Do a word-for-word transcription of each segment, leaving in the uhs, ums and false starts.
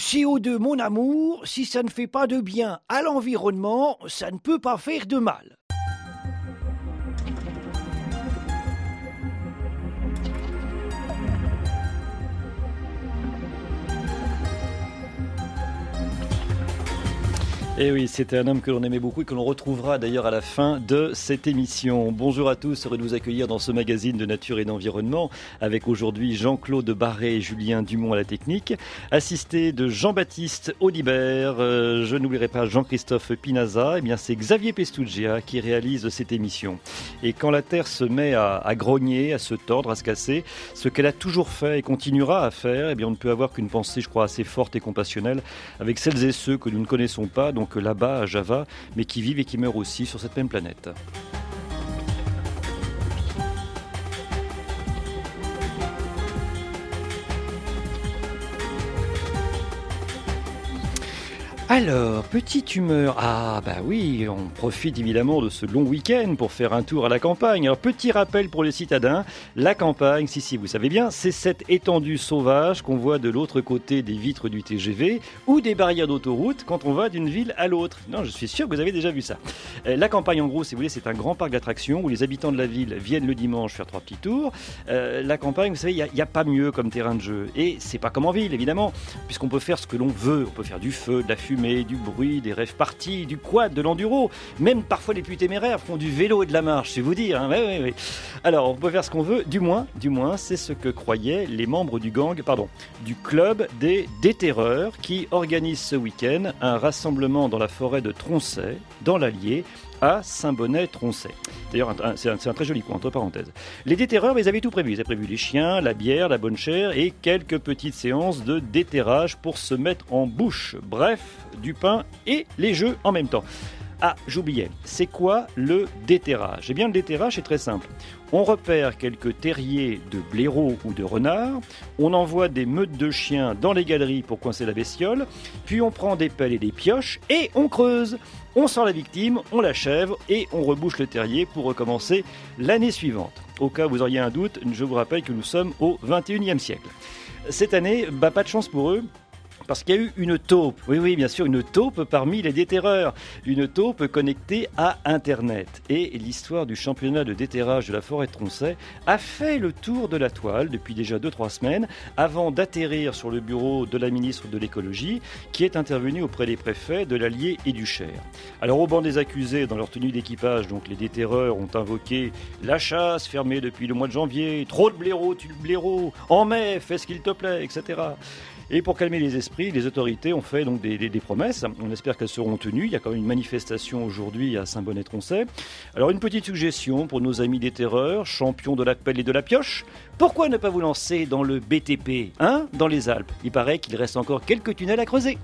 C O deux, mon amour, si ça ne fait pas de bien à l'environnement, ça ne peut pas faire de mal. Et oui, c'était un homme que l'on aimait beaucoup et que l'on retrouvera d'ailleurs à la fin de cette émission. Bonjour à tous, heureux de vous accueillir dans ce magazine de nature et d'environnement avec aujourd'hui Jean-Claude Barré et Julien Dumont à la technique, assisté de Jean-Baptiste Audibert. Euh, je n'oublierai pas Jean-Christophe Pinaza, eh bien c'est Xavier Pestugia qui réalise cette émission. Et quand la Terre se met à, à grogner, à se tordre, à se casser, ce qu'elle a toujours fait et continuera à faire, eh bien on ne peut avoir qu'une pensée, je crois, assez forte et compassionnelle avec celles et ceux que nous ne connaissons pas, donc là-bas à Java, mais qui vivent et qui meurent aussi sur cette même planète. Alors, petite humeur, ah bah oui, on profite évidemment de ce long week-end pour faire un tour à la campagne. Alors, petit rappel pour les citadins, la campagne, si si, vous savez bien, c'est cette étendue sauvage qu'on voit de l'autre côté des vitres du T G V ou des barrières d'autoroute quand on va d'une ville à l'autre. Non, je suis sûr que vous avez déjà vu ça. La campagne, en gros, si vous voulez, c'est un grand parc d'attractions où les habitants de la ville viennent le dimanche faire trois petits tours. Euh, la campagne, vous savez, il n'y a, a pas mieux comme terrain de jeu. Et c'est pas comme en ville, évidemment, puisqu'on peut faire ce que l'on veut. On peut faire du feu, de la fumée, du bruit, des rêves parties, du quad, de l'enduro. Même parfois les plus téméraires font du vélo et de la marche, c'est vous dire. Hein, ouais, ouais, ouais. Alors on peut faire ce qu'on veut, du moins, du moins, c'est ce que croyaient les membres du gang, pardon, du club des déterreurs qui organise ce week-end un rassemblement dans la forêt de Troncet, dans l'Allier, à Saint-Bonnet-Troncet. D'ailleurs, c'est un, c'est un très joli coin, entre parenthèses. Les déterreurs, ils avaient tout prévu. Ils avaient prévu les chiens, la bière, la bonne chère et quelques petites séances de déterrage pour se mettre en bouche. Bref, du pain et les jeux en même temps. Ah, j'oubliais, c'est quoi le déterrage ? Eh bien, le déterrage, c'est très simple. On repère quelques terriers de blaireaux ou de renards, on envoie des meutes de chiens dans les galeries pour coincer la bestiole, puis on prend des pelles et des pioches et on creuse. On sort la victime, on l'achève et on rebouche le terrier pour recommencer l'année suivante. Au cas où vous auriez un doute, je vous rappelle que nous sommes au vingt et unième siècle. Cette année, bah, pas de chance pour eux. Parce qu'il y a eu une taupe, oui oui bien sûr, une taupe parmi les déterreurs, une taupe connectée à Internet. Et l'histoire du championnat de déterrage de la forêt de Troncet a fait le tour de la toile depuis déjà deux trois semaines, avant d'atterrir sur le bureau de la ministre de l'écologie, qui est intervenue auprès des préfets de l'Allier et du Cher. Alors au banc des accusés, dans leur tenue d'équipage, donc les déterreurs ont invoqué la chasse fermée depuis le mois de janvier, trop de blaireaux, tue le blaireau, en mai, fais ce qu'il te plaît, et cetera. Et pour calmer les esprits, les autorités ont fait donc des, des, des promesses. On espère qu'elles seront tenues. Il y a quand même une manifestation aujourd'hui à Saint-Bonnet-Troncet. Alors une petite suggestion pour nos amis déterreurs, champions de la pelle et de la pioche. Pourquoi ne pas vous lancer dans le B T P, hein, dans les Alpes ? Il paraît qu'il reste encore quelques tunnels à creuser.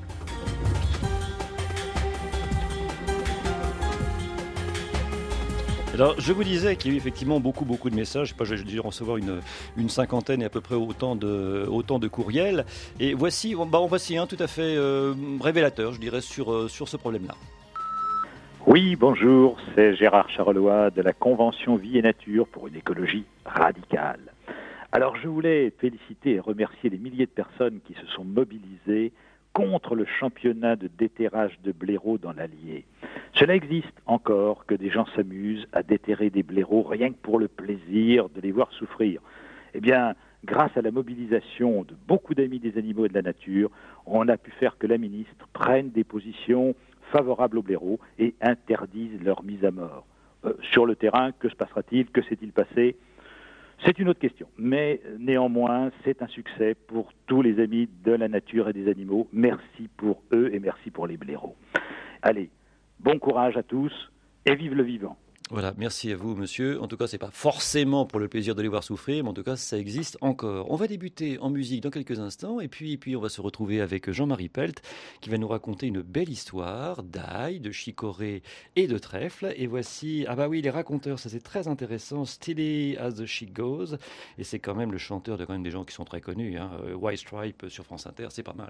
Alors, je vous disais qu'il y a eu effectivement beaucoup, beaucoup de messages. Je sais pas, j'ai dû recevoir une, une cinquantaine et à peu près autant de, autant de courriels. Et voici, bah, en voici un tout à fait euh, révélateur, je dirais, sur, euh, sur ce problème-là. Oui, bonjour, c'est Gérard Charolois de la Convention Vie et Nature pour une écologie radicale. Alors, je voulais féliciter et remercier les milliers de personnes qui se sont mobilisées contre le championnat de déterrage de blaireaux dans l'Allier. Cela existe encore, que des gens s'amusent à déterrer des blaireaux rien que pour le plaisir de les voir souffrir. Eh bien, grâce à la mobilisation de beaucoup d'amis des animaux et de la nature, on a pu faire que la ministre prenne des positions favorables aux blaireaux et interdise leur mise à mort. Euh, sur le terrain, que se passera-t-il ? Que s'est-il passé ? C'est une autre question, mais néanmoins, c'est un succès pour tous les amis de la nature et des animaux. Merci pour eux et merci pour les blaireaux. Allez, bon courage à tous et vive le vivant. Voilà, merci à vous, monsieur. En tout cas, c'est pas forcément pour le plaisir de les voir souffrir, mais en tout cas, ça existe encore. On va débuter en musique dans quelques instants, et puis, et puis on va se retrouver avec Jean-Marie Pelt, qui va nous raconter une belle histoire d'ail, de chicorée et de trèfle. Et voici, ah bah oui, les raconteurs, ça c'est très intéressant, Steady as the She Goes, et c'est quand même le chanteur de quand même des gens qui sont très connus, hein. White Stripe sur France Inter, c'est pas mal.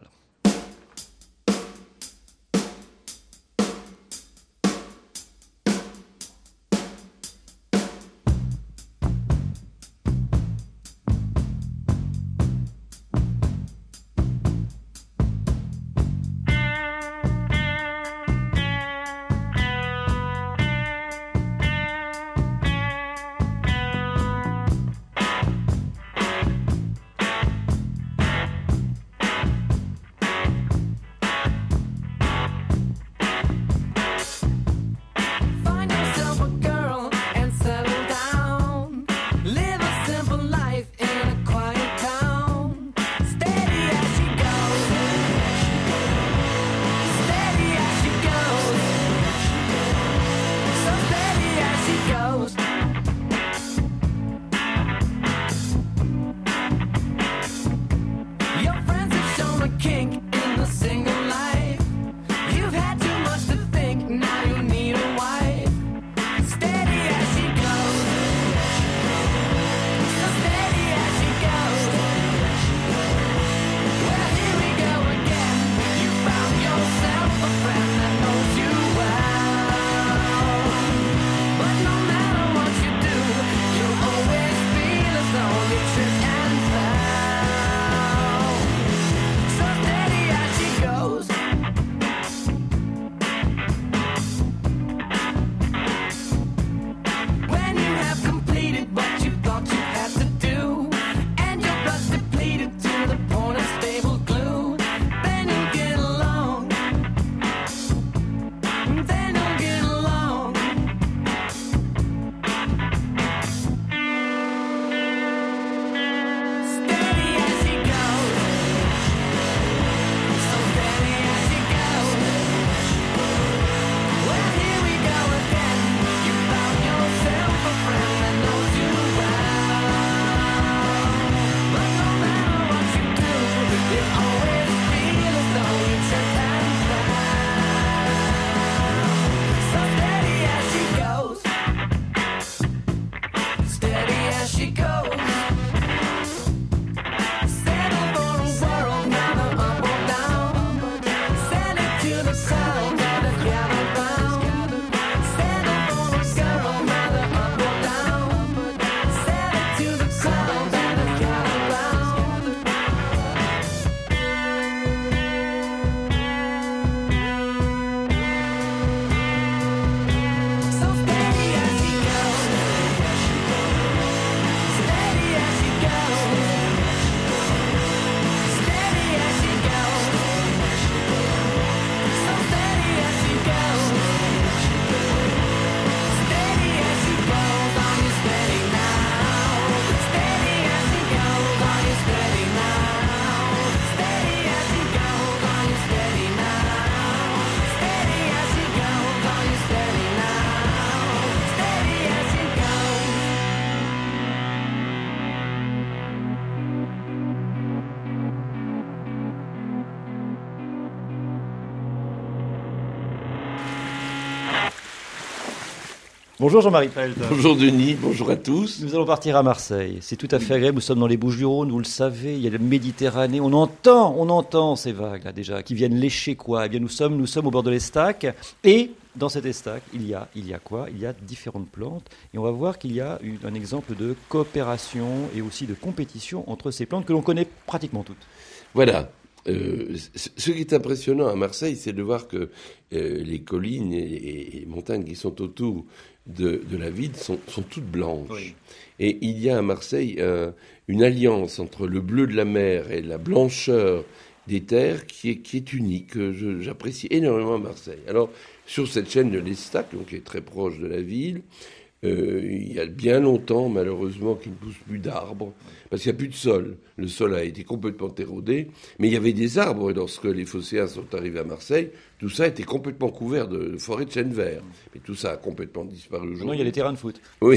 Bonjour Jean-Marie Pelt. Bonjour Denis, bonjour à tous. Nous allons partir à Marseille. C'est tout à fait agréable. Nous sommes dans les Bouches-du-Rhône, vous le savez. Il y a la Méditerranée. On entend, on entend ces vagues là déjà qui viennent lécher quoi. Eh bien, nous sommes, nous sommes au bord de l'Estac et dans cet Estac, il y a, il y a quoi Il y a différentes plantes et on va voir qu'il y a une, un exemple de coopération et aussi de compétition entre ces plantes que l'on connaît pratiquement toutes. Voilà. Euh, ce qui est impressionnant à Marseille, c'est de voir que euh, les collines et, et montagnes qui sont autour de, de la ville sont, sont toutes blanches. Oui. Et il y a à Marseille euh, une alliance entre le bleu de la mer et la blancheur des terres qui est, qui est unique. Je, j'apprécie énormément à Marseille. Alors, sur cette chaîne de l'Estac, donc qui est très proche de la ville, Euh, il y a bien longtemps, malheureusement, qu'il ne pousse plus d'arbres, parce qu'il n'y a plus de sol. Le sol a été complètement érodé, mais il y avait des arbres. Et lorsque les phocéens sont arrivés à Marseille, tout ça était complètement couvert de forêts de chênes verts. Mais tout ça a complètement disparu aujourd'hui. Non, il y a les terrains de foot. Oui.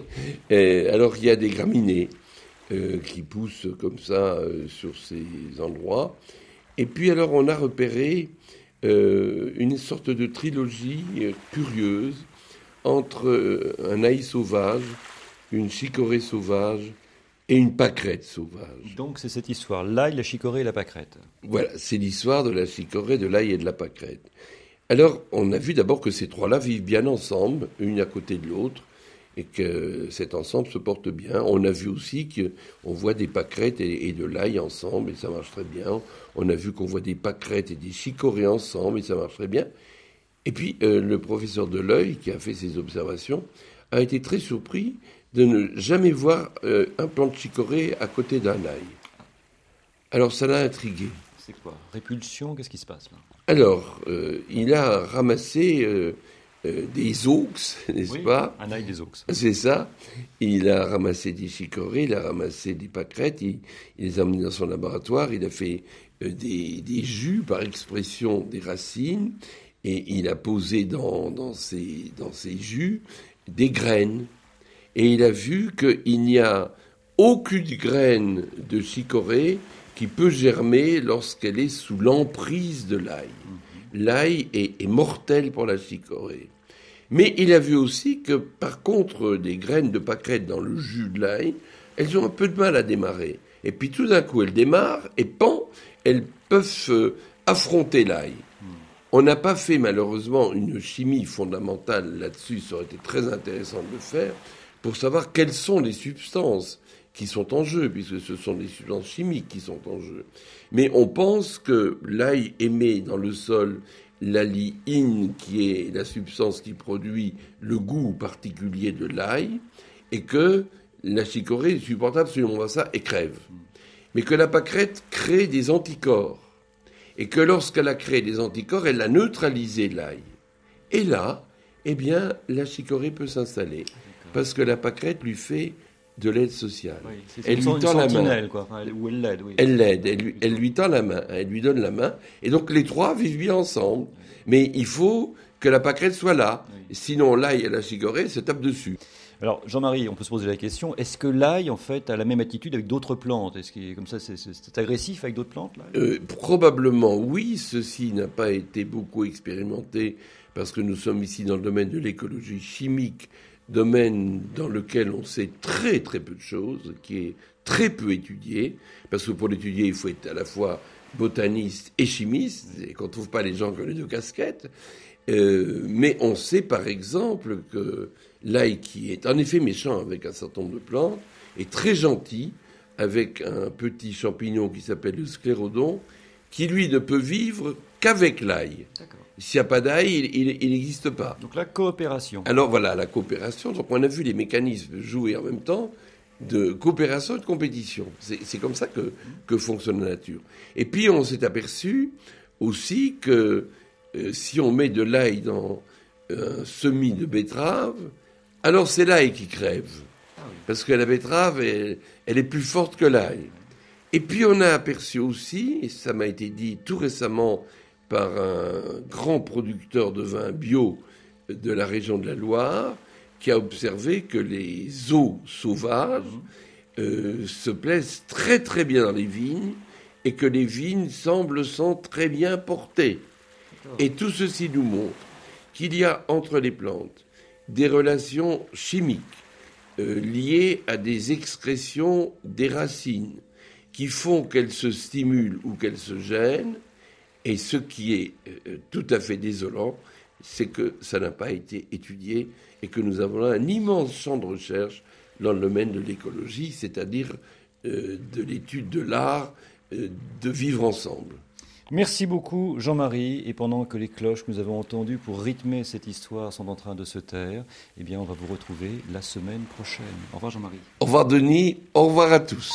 Et alors, il y a des graminées euh, qui poussent comme ça euh, sur ces endroits. Et puis, alors, on a repéré euh, une sorte de trilogie euh, curieuse entre un ail sauvage, une chicorée sauvage et une pâquerette sauvage. Donc c'est cette histoire, l'ail, la chicorée et la pâquerette. Voilà, c'est l'histoire de la chicorée, de l'ail et de la pâquerette. Alors, on a vu d'abord que ces trois-là vivent bien ensemble, une à côté de l'autre, et que cet ensemble se porte bien. On a vu aussi qu'on voit des pâquerettes et, et de l'ail ensemble, et ça marche très bien. On a vu qu'on voit des pâquerettes et des chicorées ensemble, et ça marche très bien. Et puis, euh, le professeur Deleuil, qui a fait ces observations, a été très surpris de ne jamais voir euh, un plant de chicorée à côté d'un ail. Alors, ça l'a intrigué. C'est quoi ? Répulsion ? Qu'est-ce qui se passe là ? Alors, euh, il a ramassé euh, euh, des auxes, n'est-ce oui, pas ? Un ail des auxes. C'est ça. Il a ramassé des chicorées, il a ramassé des pâquerettes, il, il les a emmenés dans son laboratoire, il a fait euh, des, des jus par expression des racines. Et il a posé dans, dans, ses, dans ses jus des graines. Et il a vu qu'il n'y a aucune graine de chicorée qui peut germer lorsqu'elle est sous l'emprise de l'ail. Mmh. L'ail est, est mortel pour la chicorée. Mais il a vu aussi que, par contre, des graines de pâquerette dans le jus de l'ail, elles ont un peu de mal à démarrer. Et puis tout d'un coup, elles démarrent et pan, elles peuvent euh, affronter l'ail. On n'a pas fait malheureusement une chimie fondamentale là-dessus, ça aurait été très intéressant de le faire, pour savoir quelles sont les substances qui sont en jeu, puisque ce sont des substances chimiques qui sont en jeu. Mais on pense que l'ail émet dans le sol l'alliine, qui est la substance qui produit le goût particulier de l'ail, et que la chicorée supporte absolument ça et crève. Mais que la pâquerette crée des anticorps. Et que lorsqu'elle a créé des anticorps, elle a neutralisé l'ail. Et là, eh bien, la chicorée peut s'installer. D'accord. Parce que la pâquerette lui fait de l'aide sociale. Oui, c'est elle lui tend la main. Quoi. Enfin, ou elle l'aide, oui. Elle l'aide, elle lui, elle lui tend la main, elle lui donne la main. Et donc les trois vivent bien ensemble. Oui. Mais il faut que la pâquerette soit là. Oui. Sinon, l'ail et la chicorée se tapent dessus. Alors, Jean-Marie, on peut se poser la question, est-ce que l'ail, en fait, a la même attitude avec d'autres plantes ? Est-ce que, comme ça, c'est, c'est, c'est agressif avec d'autres plantes là euh, Probablement, oui. Ceci n'a pas été beaucoup expérimenté parce que nous sommes ici dans le domaine de l'écologie chimique, domaine dans lequel on sait très très peu de choses, qui est très peu étudié, parce que pour l'étudier, il faut être à la fois botaniste et chimiste, et qu'on ne trouve pas les gens qui ont les deux casquettes. Euh, mais on sait par exemple que l'ail, qui est en effet méchant avec un certain nombre de plantes, est très gentil avec un petit champignon qui s'appelle le sclérodon, qui lui ne peut vivre qu'avec l'ail. D'accord. S'il n'y a pas d'ail, il n'existe pas. Donc la coopération. Alors voilà, la coopération. Donc on a vu les mécanismes jouer en même temps de coopération et de compétition. C'est, c'est comme ça que, que fonctionne la nature. Et puis on s'est aperçu aussi que euh, si on met de l'ail dans un semis de betterave, alors c'est l'ail qui crève. Ah oui. Parce que la betterave, elle, elle est plus forte que l'ail. Et puis on a aperçu aussi, et ça m'a été dit tout récemment par un grand producteur de vin bio de la région de la Loire, qui a observé que les eaux sauvages euh, se plaisent très très bien dans les vignes et que les vignes semblent s'en très bien porter. Et tout ceci nous montre qu'il y a entre les plantes des relations chimiques euh, liées à des excrétions des racines qui font qu'elles se stimulent ou qu'elles se gênent. Et ce qui est euh, tout à fait désolant, c'est que ça n'a pas été étudié et que nous avons là un immense champ de recherche dans le domaine de l'écologie, c'est-à-dire euh, de l'étude de l'art euh, de vivre ensemble. Merci beaucoup Jean-Marie, et pendant que les cloches que nous avons entendues pour rythmer cette histoire sont en train de se taire, eh bien on va vous retrouver la semaine prochaine. Au revoir Jean-Marie. Au revoir Denis, au revoir à tous.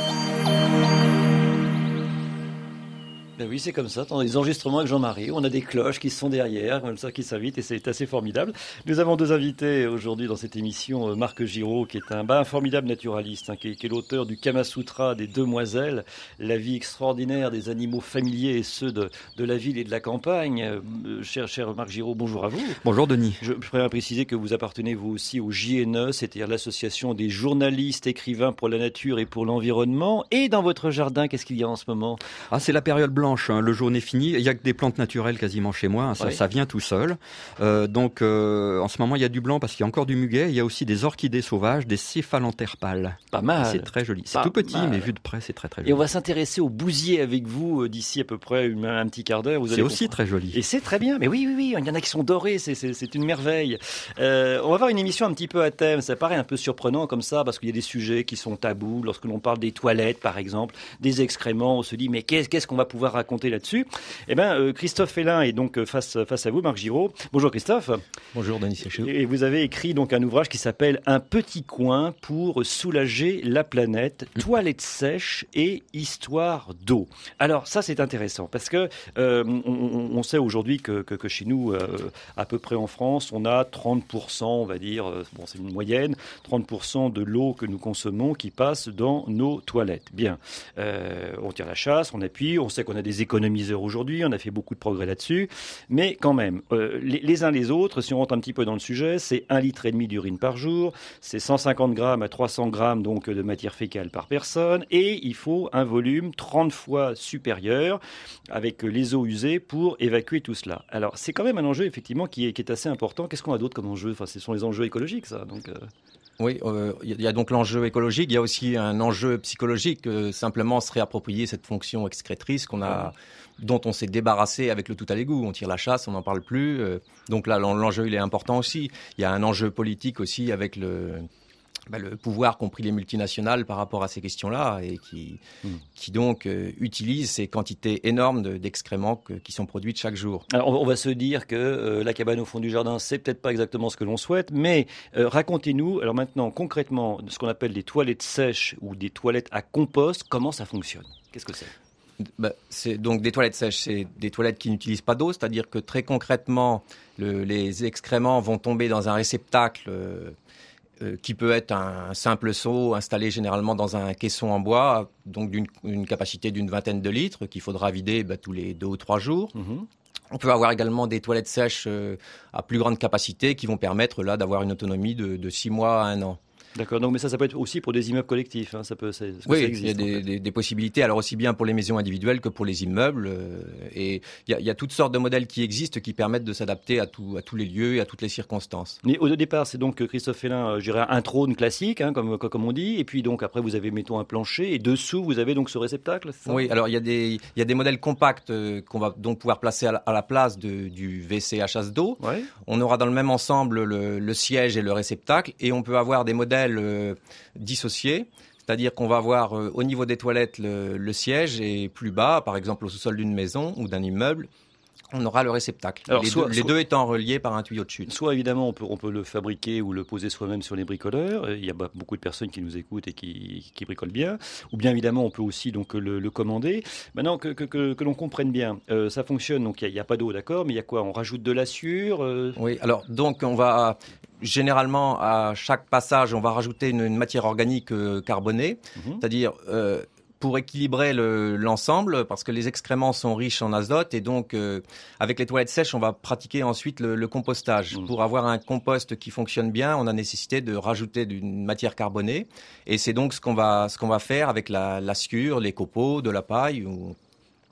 Ben oui, c'est comme ça, dans les enregistrements avec Jean-Marie, on a des cloches qui sont derrière, comme ça, qui s'invitent, et c'est assez formidable. Nous avons deux invités aujourd'hui dans cette émission, Marc Giraud, qui est un, ben, un formidable naturaliste, hein, qui est, qui est l'auteur du Kama Sutra des Demoiselles, la vie extraordinaire des animaux familiers et ceux de, de la ville et de la campagne. Euh, cher, cher Marc Giraud, bonjour à vous. Bonjour Denis. Je, je préfère préciser que vous appartenez vous aussi au J N E, c'est-à-dire l'association des journalistes écrivains pour la nature et pour l'environnement. Et dans votre jardin, qu'est-ce qu'il y a en ce moment? Ah, c'est la période blanche. Le jaune est fini. Il n'y a que des plantes naturelles quasiment chez moi. Ça, ouais. ça vient tout seul. Euh, donc, euh, en ce moment, il y a du blanc parce qu'il y a encore du muguet. Il y a aussi des orchidées sauvages, des céphalanthères pâles. Pas mal. C'est très joli. C'est Pas tout petit, mal. mais vu de près, c'est très très joli. Et on va s'intéresser au bousier avec vous euh, d'ici à peu près une, un petit quart d'heure. Vous c'est allez aussi comprendre. très joli. Et c'est très bien. Mais oui, oui, oui. Il y en a qui sont dorés. C'est, c'est, c'est une merveille. Euh, on va avoir une émission un petit peu à thème. Ça paraît un peu surprenant comme ça parce qu'il y a des sujets qui sont tabous. Lorsque l'on parle des toilettes, par exemple, des excréments, on se dit mais qu'est-ce, qu'est-ce qu'on va pouvoir raconter là-dessus? Eh bien, euh, Christophe Fellin est donc face, face à vous, Marc Giraud. Bonjour Christophe. Bonjour Denis Séchou. Et vous avez écrit donc un ouvrage qui s'appelle Un petit coin pour soulager la planète, toilettes sèches et histoire d'eau. Alors ça c'est intéressant parce que euh, on, on sait aujourd'hui que, que, que chez nous, euh, à peu près en France, on a trente pour cent, on va dire, euh, bon c'est une moyenne, trente pour cent de l'eau que nous consommons qui passe dans nos toilettes. Bien, euh, on tire la chasse, on appuie, on sait qu'on a des économiseurs aujourd'hui, on a fait beaucoup de progrès là-dessus, mais quand même, euh, les, les uns les autres, si on rentre un petit peu dans le sujet, c'est un litre et demi d'urine par jour, c'est cent cinquante grammes à trois cents grammes donc de matière fécale par personne, et il faut un volume trente fois supérieur avec les eaux usées pour évacuer tout cela. Alors c'est quand même un enjeu effectivement qui est, qui est assez important. Qu'est-ce qu'on a d'autre comme enjeu? Enfin, ce sont les enjeux écologiques, ça. Donc. Euh... Oui, il euh, y a donc l'enjeu écologique, il y a aussi un enjeu psychologique, euh, simplement se réapproprier cette fonction excrétrice qu'on a, dont on s'est débarrassé avec le tout à l'égout. On tire la chasse, on n'en parle plus. Euh, donc là, l'enjeu, il est important aussi. Il y a un enjeu politique aussi avec le... Bah, le pouvoir qu'ont pris les multinationales par rapport à ces questions-là et qui, mmh. qui donc euh, utilisent ces quantités énormes de, d'excréments que, qui sont produites chaque jour. Alors on va se dire que euh, la cabane au fond du jardin, c'est peut-être pas exactement ce que l'on souhaite, mais euh, racontez-nous, alors maintenant concrètement, ce qu'on appelle des toilettes sèches ou des toilettes à compost, comment ça fonctionne? Qu'est-ce que c'est? Bah, c'est donc des toilettes sèches, c'est des toilettes qui n'utilisent pas d'eau, c'est-à-dire que très concrètement, le, les excréments vont tomber dans un réceptacle euh, Euh, qui peut être un simple seau installé généralement dans un caisson en bois, donc d'une une capacité d'une vingtaine de litres, qu'il faudra vider bah, tous les deux ou trois jours. Mmh. On peut avoir également des toilettes sèches euh, à plus grande capacité qui vont permettre là d'avoir une autonomie de, de six mois à un an. D'accord, donc, mais ça, ça peut être aussi pour des immeubles collectifs. Hein, ça peut, c'est, oui, ça existe, il y a des, des, des possibilités, alors aussi bien pour les maisons individuelles que pour les immeubles. Euh, et il y, a, il y a toutes sortes de modèles qui existent qui permettent de s'adapter à, tout, à tous les lieux et à toutes les circonstances. Mais au départ, c'est donc Christophe Fellin, je dirais un trône classique, hein, comme, comme on dit, et puis donc après vous avez, mettons, un plancher, et dessous vous avez donc ce réceptacle, c'est ça? Oui, alors il y a des, il y a des modèles compacts euh, qu'on va donc pouvoir placer à la, à la place de, du W C à chasse d'eau. Ouais. On aura dans le même ensemble le, le siège et le réceptacle, et on peut avoir des modèles euh, dissociés, c'est-à-dire qu'on va avoir euh, au niveau des toilettes le, le siège et plus bas, par exemple au sous-sol d'une maison ou d'un immeuble, on aura le réceptacle. Alors, les, soit, deux, les soit, deux étant reliés par un tuyau de chute. Soit évidemment on peut, on peut le fabriquer ou le poser soi-même sur les bricoleurs. Il y a beaucoup de personnes qui nous écoutent et qui, qui bricolent bien. Ou bien évidemment on peut aussi donc le, le commander. Maintenant que, que, que, que l'on comprenne bien, euh, ça fonctionne. Donc il n'y a, a pas d'eau, d'accord, mais il y a quoi? On rajoute de la suure euh... Oui. Alors donc on va généralement à chaque passage on va rajouter une, une matière organique euh, carbonée, mmh. c'est-à-dire euh, pour équilibrer le, l'ensemble, parce que les excréments sont riches en azote, et donc euh, avec les toilettes sèches, on va pratiquer ensuite le, le compostage. Mmh. Pour avoir un compost qui fonctionne bien, on a nécessité de rajouter une matière carbonée, et c'est donc ce qu'on va, ce qu'on va faire avec la, la sciure, les copeaux, de la paille, ou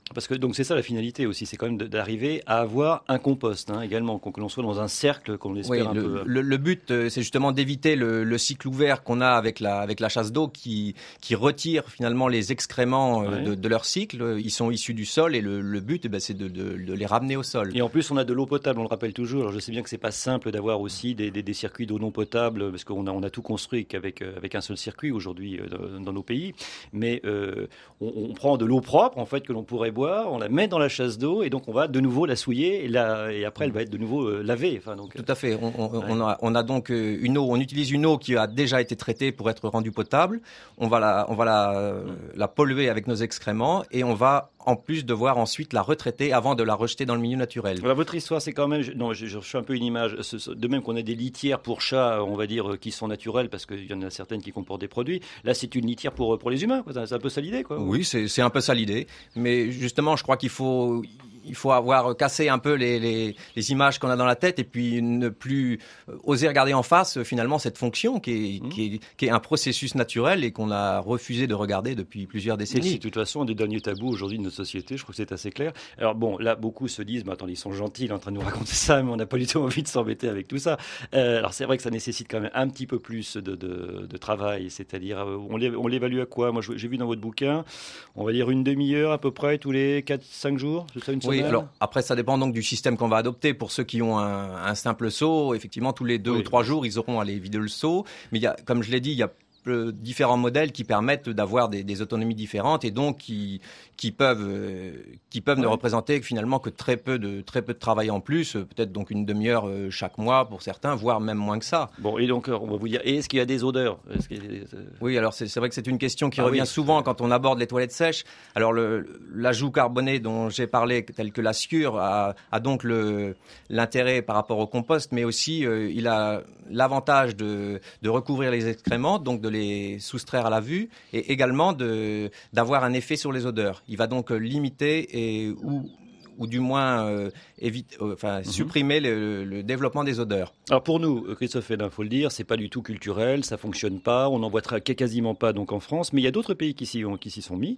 Parce que donc c'est ça la finalité aussi, c'est quand même d'arriver à avoir un compost hein, également, que l'on soit dans un cercle qu'on espère oui, un le, peu. Le, le but, c'est justement d'éviter le, le cycle ouvert qu'on a avec la, avec la chasse d'eau qui, qui retire finalement les excréments ouais. de, de leur cycle. Ils sont issus du sol et le, le but, eh ben, c'est de, de, de les ramener au sol. Et en plus, on a de l'eau potable, on le rappelle toujours. Alors je sais bien que c'est pas simple d'avoir aussi des, des, des circuits d'eau non potable, parce qu'on a, on a tout construit qu'avec avec un seul circuit aujourd'hui dans, dans nos pays. Mais euh, on, on prend de l'eau propre en fait que l'on pourrait boire, on la met dans la chasse d'eau et donc on va de nouveau la souiller et, la, et après elle va être de nouveau euh, lavée. Enfin, donc, tout à fait. On, on, ouais. on, a, on a donc une eau, on utilise une eau qui a déjà été traitée pour être rendue potable. On va la, on va la, euh, la polluer avec nos excréments et on va en plus devoir ensuite la retraiter avant de la rejeter dans le milieu naturel. Voilà, votre histoire, c'est quand même... Non, je, je, je fais un peu une image. De même qu'on a des litières pour chats, on va dire, qui sont naturelles, parce qu'il y en a certaines qui comportent des produits. Là, c'est une litière pour, pour les humains. C'est un peu ça l'idée, quoi. Oui, c'est, c'est un peu ça l'idée. Mais justement, je crois qu'il faut... Il faut avoir cassé un peu les, les, les images qu'on a dans la tête et puis ne plus oser regarder en face finalement cette fonction qui est, mmh. qui est, qui est un processus naturel et qu'on a refusé de regarder depuis plusieurs décennies. C'est de toute façon un des derniers tabous aujourd'hui de notre société, je trouve que c'est assez clair. Alors bon, là beaucoup se disent, bah, attendez, ils sont gentils, ils sont en train de nous raconter ça, mais on n'a pas du tout envie de s'embêter avec tout ça. Euh, alors c'est vrai que ça nécessite quand même un petit peu plus de, de, de travail, c'est-à-dire on l'évalue à quoi? Moi j'ai vu dans votre bouquin, on va dire une demi-heure à peu près tous les quatre cinq jours, c'est ça une semaine? Oui, alors après ça dépend donc du système qu'on va adopter. Pour ceux qui ont un, un simple seau, effectivement tous les deux oui. ou trois jours ils auront à aller vider le seau. Mais il y a, comme je l'ai dit, il y a différents modèles qui permettent d'avoir des, des autonomies différentes et donc qui, qui peuvent, euh, qui peuvent ouais. ne représenter finalement que très peu de, très peu de travail en plus, peut-être donc une demi-heure euh, chaque mois pour certains, voire même moins que ça. Bon, et donc on va vous dire, et est-ce qu'il y a des odeurs? Est-ce qu'il y a des... Oui, alors c'est, c'est vrai que c'est une question qui ah revient oui. souvent quand on aborde les toilettes sèches. Alors le, l'ajout carboné dont j'ai parlé, tel que la sciure, a, a donc le, l'intérêt par rapport au compost, mais aussi euh, il a l'avantage de, de recouvrir les excréments, donc de les soustraire à la vue et également de, d'avoir un effet sur les odeurs. Il va donc limiter et, ou, ou du moins euh, éviter, euh, enfin, mm-hmm. supprimer le, le développement des odeurs. Alors pour nous, Christophe Hélin, il faut le dire, c'est pas du tout culturel, ça fonctionne pas, on n'en voit très, quasiment pas donc en France, mais il y a d'autres pays qui s'y, qui s'y sont mis.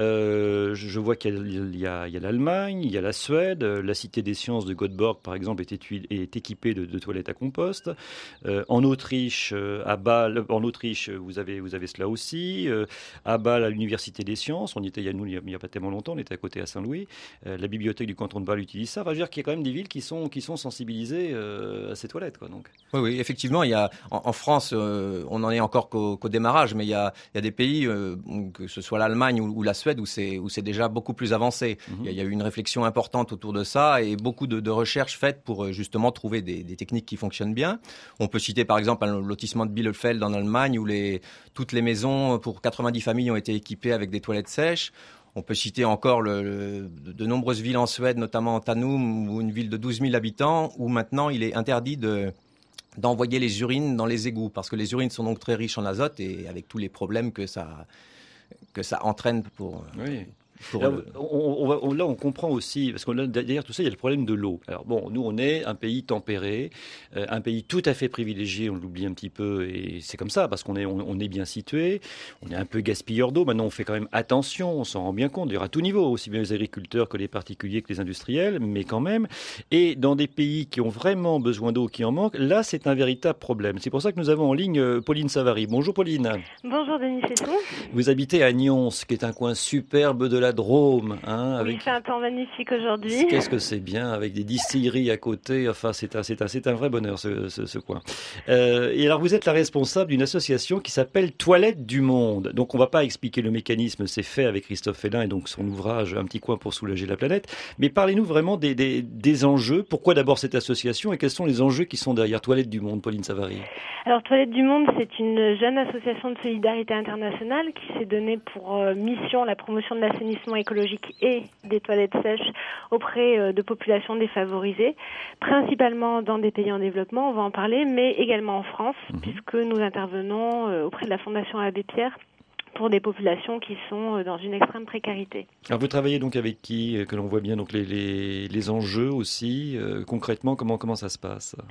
Euh, je vois qu'il y a, il y a, il y a l'Allemagne, il y a la Suède, la Cité des Sciences de Göteborg par exemple est, étu- est équipée de, de toilettes à compost. Euh, en Autriche, à Bâle, en Autriche, vous avez, vous avez cela aussi. Euh, à Bâle, à l'Université des Sciences, on y était il y a, nous, il n'y a, a pas tellement longtemps, on était à côté à Saint-Louis. Euh, la bibliothèque du canton de Bâle utilise ça. Enfin, je veux dire qu'il y a quand même des villes qui sont, qui sont sensibilisées euh, à ces toilettes, quoi, donc. Oui, oui, effectivement, il y a, en, en France, euh, on n'en est encore qu'au, qu'au démarrage, mais il y a, il y a des pays, euh, que ce soit l'Allemagne ou, ou la Suède, où c'est, où c'est déjà beaucoup plus avancé. Mm-hmm. Il, y a, il y a eu une réflexion importante autour de ça et beaucoup de, de recherches faites pour justement trouver des, des techniques qui fonctionnent bien. On peut citer par exemple un lotissement de Bielefeld en Allemagne où les, toutes les maisons pour quatre-vingt-dix familles ont été équipées avec des toilettes sèches. On peut citer encore le, le, de nombreuses villes en Suède, notamment Tanum, ou une ville de douze mille habitants, où maintenant il est interdit de, d'envoyer les urines dans les égouts, parce que les urines sont donc très riches en azote et avec tous les problèmes que ça, que ça entraîne pour... Oui. Là on, on, va, on, là, on comprend aussi, parce que là, derrière tout ça, il y a le problème de l'eau. Alors bon, nous, on est un pays tempéré, euh, un pays tout à fait privilégié, on l'oublie un petit peu, et c'est comme ça, parce qu'on est, on, on est bien situé, on est un peu gaspilleur d'eau. Maintenant, on fait quand même attention, on s'en rend bien compte, d'ailleurs à tout niveau, aussi bien les agriculteurs que les particuliers, que les industriels, mais quand même. Et dans des pays qui ont vraiment besoin d'eau, qui en manquent, là, c'est un véritable problème. C'est pour ça que nous avons en ligne Pauline Savary. Bonjour Pauline. Bonjour Denis Fesson. Vous habitez à Nyons, qui est un coin superbe de la Drôme, hein, avec... Oui, c'est un temps magnifique aujourd'hui. Qu'est-ce que c'est bien, avec des distilleries à côté. Enfin, c'est un, c'est un, c'est un vrai bonheur, ce, ce, ce coin. Euh, et alors, vous êtes la responsable d'une association qui s'appelle Toilettes du Monde. Donc, on ne va pas expliquer le mécanisme, c'est fait avec Christophe Hélin et donc son ouvrage Un petit coin pour soulager la planète. Mais parlez-nous vraiment des, des, des enjeux. Pourquoi d'abord cette association et quels sont les enjeux qui sont derrière Toilettes du Monde, Pauline Savary? Alors, Toilettes du Monde, c'est une jeune association de solidarité internationale qui s'est donnée pour euh, mission la promotion de l'assainissement écologique et des toilettes sèches auprès de populations défavorisées, principalement dans des pays en développement, on va en parler, mais également en France, mmh. puisque nous intervenons auprès de la Fondation Abbé Pierre pour des populations qui sont dans une extrême précarité. Alors vous travaillez donc avec qui, que l'on voit bien donc les, les, les enjeux aussi, euh, concrètement, comment, comment ça se passe?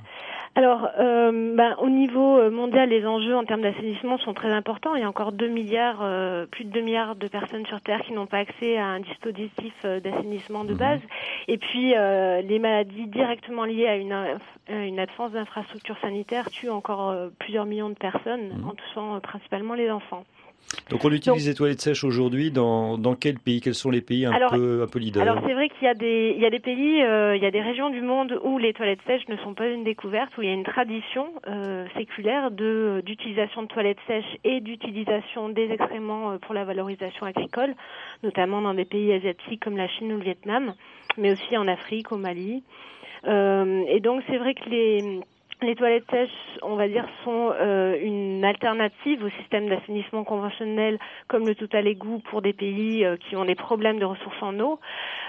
Alors, euh, ben, au niveau mondial, les enjeux en termes d'assainissement sont très importants. Il y a encore deux milliards, euh, plus de deux milliards de personnes sur Terre qui n'ont pas accès à un dispositif d'assainissement de base. Mmh. Et puis, euh, les maladies directement liées à une, à une absence d'infrastructures sanitaires tuent encore euh, plusieurs millions de personnes, mmh. en touchant euh, principalement les enfants. Donc on utilise Donc, les toilettes sèches aujourd'hui dans, dans quel pays? Quels sont les pays un, alors, peu, un peu leaders? Alors c'est vrai qu'il y a des, il y a des pays, euh, il y a des régions du monde où les toilettes sèches ne sont pas une découverte, où il y a une tradition euh, séculaire de, d'utilisation de toilettes sèches et d'utilisation des excréments pour la valorisation agricole, notamment dans des pays asiatiques comme la Chine ou le Vietnam, mais aussi en Afrique, au Mali. Euh, et donc c'est vrai que les... Les toilettes sèches, on va dire, sont euh, une alternative au système d'assainissement conventionnel comme le tout à l'égout pour des pays euh, qui ont des problèmes de ressources en eau.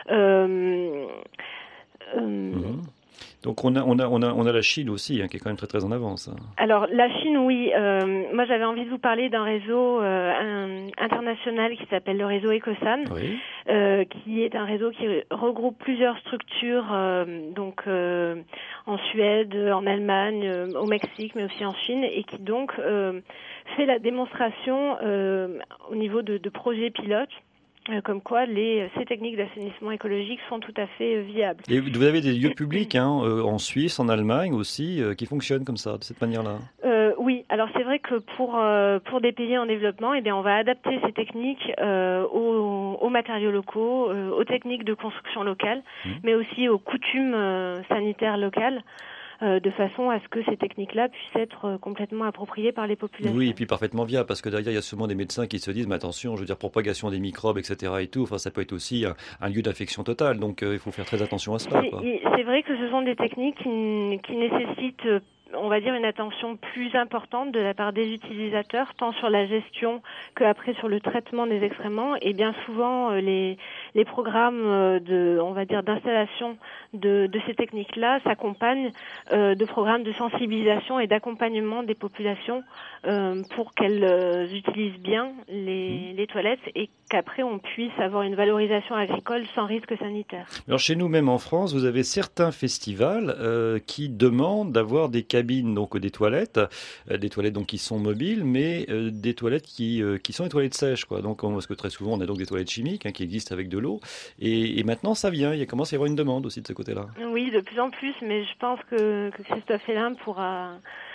Euh, euh, mmh. Donc on a, on a, on a, on a la Chine aussi, hein, qui est quand même très très en avance. Hein. Alors la Chine, oui. Euh, moi j'avais envie de vous parler d'un réseau euh, un, international qui s'appelle le réseau EcoSan, oui. euh, qui est un réseau qui regroupe plusieurs structures, euh, donc euh, en Suède, en Allemagne, euh, au Mexique, mais aussi en Chine, et qui donc euh, fait la démonstration euh, au niveau de, de projets pilotes. Comme quoi, les, ces techniques d'assainissement écologique sont tout à fait viables. Et vous avez des lieux publics hein, euh, en Suisse, en Allemagne aussi, euh, qui fonctionnent comme ça, de cette manière-là. euh, Oui, alors c'est vrai que pour euh, pour des pays en développement, eh bien, on va adapter ces techniques euh, aux, aux matériaux locaux, euh, aux techniques de construction locale, mmh. mais aussi aux coutumes euh, sanitaires locales. Euh, de façon à ce que ces techniques-là puissent être euh, complètement appropriées par les populations. Oui, et puis parfaitement viable, parce que derrière, il y a souvent des médecins qui se disent, mais attention, je veux dire, propagation des microbes, et cetera et tout, enfin, ça peut être aussi un, un lieu d'infection totale, donc euh, il faut faire très attention à cela. C'est, c'est vrai que ce sont des techniques qui, qui nécessitent, on va dire, une attention plus importante de la part des utilisateurs, tant sur la gestion qu'après sur le traitement des excréments, et bien souvent, euh, les, les programmes de, on va dire, d'installation de, de ces techniques-là s'accompagnent euh, de programmes de sensibilisation et d'accompagnement des populations euh, pour qu'elles euh, utilisent bien les, les toilettes et qu'après on puisse avoir une valorisation agricole sans risque sanitaire. Alors chez nous, même en France, vous avez certains festivals euh, qui demandent d'avoir des cabines, donc des toilettes, euh, des toilettes donc qui sont mobiles, mais euh, des toilettes qui euh, qui sont des toilettes sèches, quoi. Donc on, parce que très souvent on a donc des toilettes chimiques hein, qui existent avec de l'eau, et, et maintenant ça vient, il commence à y avoir une demande aussi de ce côté-là. Oui, de plus en plus, mais je pense que, que Christophe Hélin pourra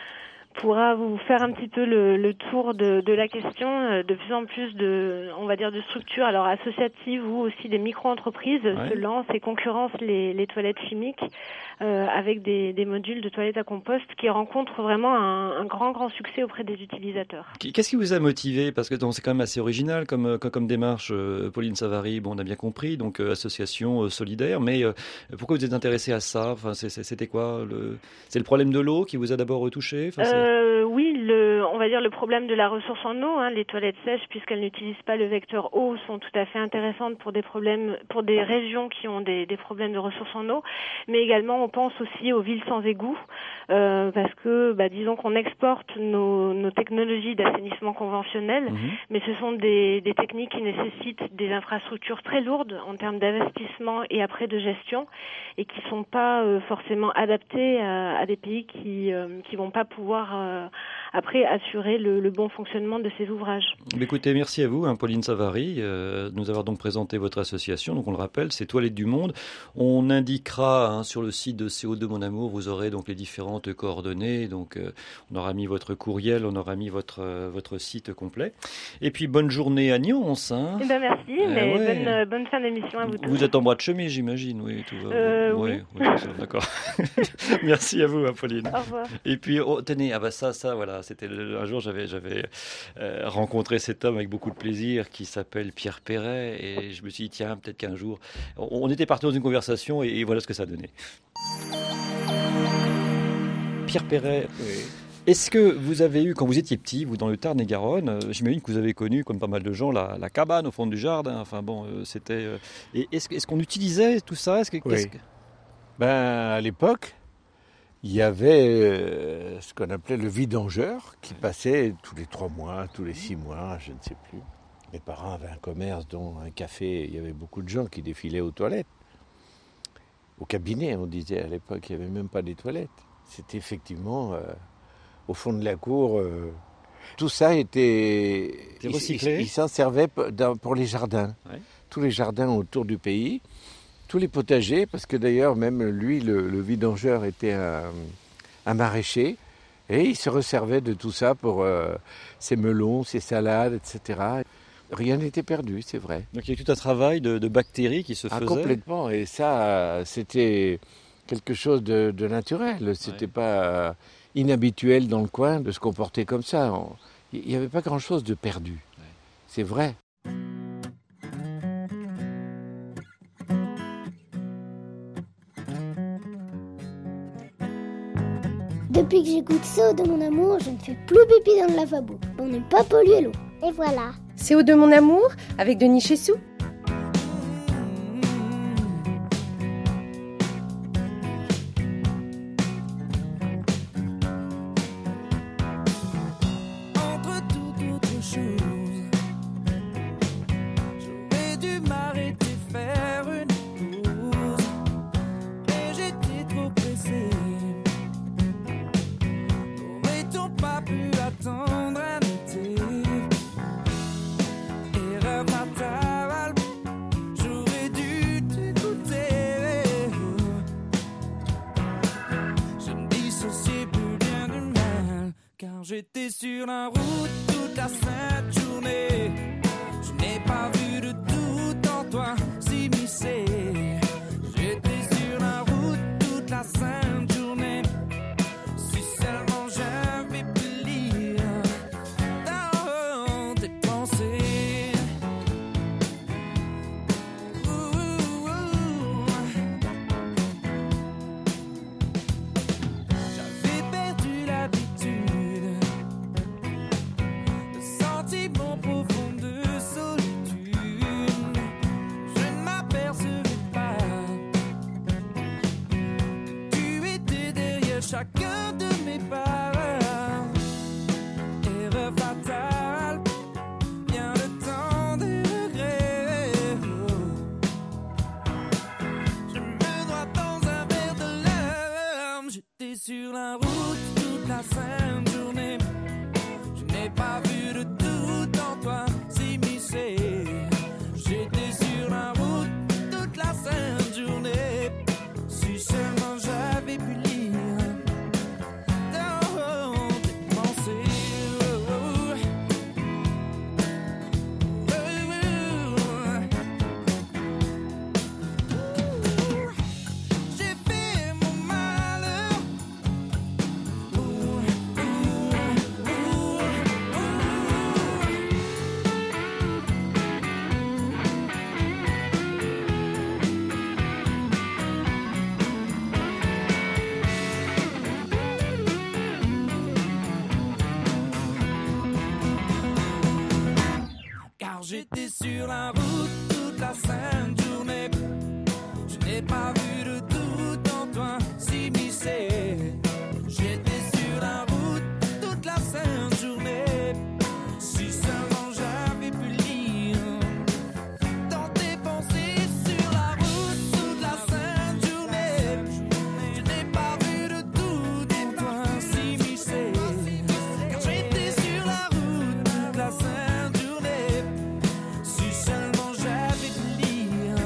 pourra vous faire un petit peu le, le tour de, de la question. De plus en plus de, on va dire, de structures, alors associatives ou aussi des micro-entreprises ouais. se lancent et concurrencent les, les toilettes chimiques euh, avec des, des modules de toilettes à compost qui rencontrent vraiment un, un grand, grand succès auprès des utilisateurs. Qu'est-ce qui vous a motivé? Parce que c'est quand même assez original comme, comme, comme démarche. Pauline Savary, bon, on a bien compris, donc euh, association euh, solidaire, mais euh, pourquoi vous êtes intéressé à ça? Enfin, c'est, c'est, c'était quoi le... C'est le problème de l'eau qui vous a d'abord retouché? Enfin, c'est... Euh, oui, le, on va dire le problème de la ressource en eau. Hein, les toilettes sèches, puisqu'elles n'utilisent pas le vecteur eau, sont tout à fait intéressantes pour des problèmes, pour des régions qui ont des, des problèmes de ressources en eau. Mais également, on pense aussi aux villes sans égouts, euh, parce que, bah, disons qu'on exporte nos, nos technologies d'assainissement conventionnelles, mmh. mais ce sont des, des techniques qui nécessitent des infrastructures très lourdes en termes d'investissement et après de gestion, et qui sont pas euh, forcément adaptées à, à des pays qui euh, qui vont pas pouvoir euh, après assurer le, le bon fonctionnement de ces ouvrages. Écoutez, merci à vous, hein, Pauline Savary, euh, de nous avoir donc présenté votre association. Donc on le rappelle, c'est Toilettes du Monde. On indiquera hein, sur le site de C O deux Mon Amour, vous aurez donc les différentes coordonnées. Donc euh, on aura mis votre courriel, on aura mis votre euh, votre site complet. Et puis bonne journée à Nyons. Hein. Eh ben merci, eh mais ouais. bonne bonne fin d'émission à vous tous. Vous êtes en bras de chemise, j'imagine, oui. Tout va. Euh, oui. oui, oui ça, d'accord. Merci à vous, hein, Pauline. Au revoir. Et puis oh, tenez, ah bah ça, ça, voilà, c'était le, un jour j'avais j'avais euh, rencontré cet homme avec beaucoup de plaisir qui s'appelle Pierre Perret et je me suis dit tiens peut-être qu'un jour on, on était parti dans une conversation et, et voilà ce que ça donnait. Pierre Perret. Oui. Est-ce que vous avez eu, quand vous étiez petit, vous dans le Tarn-et-Garonne, euh, j'imagine que vous avez connu, comme pas mal de gens, la, la cabane au fond du jardin. Enfin bon, euh, c'était. Euh, et est-ce, est-ce qu'on utilisait tout ça? Est-ce que, oui. qu'est-ce que... Ben à l'époque, il y avait euh, ce qu'on appelait le vidangeur qui passait tous les trois mois, tous les six mois, je ne sais plus. Mes parents avaient un commerce, dont un café. Il y avait beaucoup de gens qui défilaient aux toilettes. Au cabinet, on disait à l'époque, il n'y avait même pas des toilettes. C'était effectivement euh, au fond de la cour. Euh, tout ça était recyclé. Il, il s'en servait pour les jardins. Ouais. Tous les jardins autour du pays, tous les potagers, parce que d'ailleurs même lui, le, le vidangeur, était un, un maraîcher. Et il se resservait de tout ça pour euh, ses melons, ses salades, et cetera. Rien n'était perdu, c'est vrai. Donc il y a tout un travail de, de bactéries qui se ah, faisait. Complètement. Et ça, c'était quelque chose de, de naturel. C'était ouais. pas euh, inhabituel dans le coin de se comporter comme ça. Il n'y avait pas grand-chose de perdu. Ouais. C'est vrai. Depuis que j'écoute C O deux mon amour, je ne fais plus pipi dans le lavabo pour ne pas polluer l'eau. Et voilà. C O deux mon amour avec Denis Chessou. J'étais sur la route toute la sainte journée. Je n'ai pas vu de doute en toi s'immiscer. J'étais sur la route toute la sainte journée. Si seulement j'avais pu lire dans tes pensées. Ouh, ouh, ouh. J'avais perdu l'habitude. Sentiment profond de solitude, je ne m'apercevais pas. Tu étais derrière chacun de mes pas. Erreur fatale, bien le temps des regrets. Je me noie dans un verre de larmes. J'étais sur la route toute la sainte journée. Je n'ai pas vu de doute en toi s'immiscer. J'étais sur la route toute la sainte journée. Si seulement j'avais pu lire dans tes pensées. Oh, oh. Oh, oh. J'ai fait mon malheur. Oh, oh, oh. Car j'étais sur la route toute la sainte journée. Je n'ai pas vu de doute en toi s'immiscer. J'étais sur la route toute la sainte journée. Si seulement j'avais pu lire dans tes pensées. Sur la route toute la sainte journée. Je n'ai pas vu de doute en toi s'immiscer. Car j'étais sur la route toute la sainte journée. Si seulement j'avais pu lire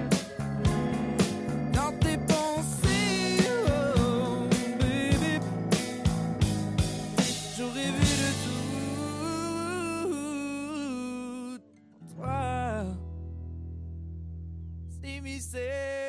dans tes pensées. Oh baby, j'aurais vu de tout toi s'immiscer.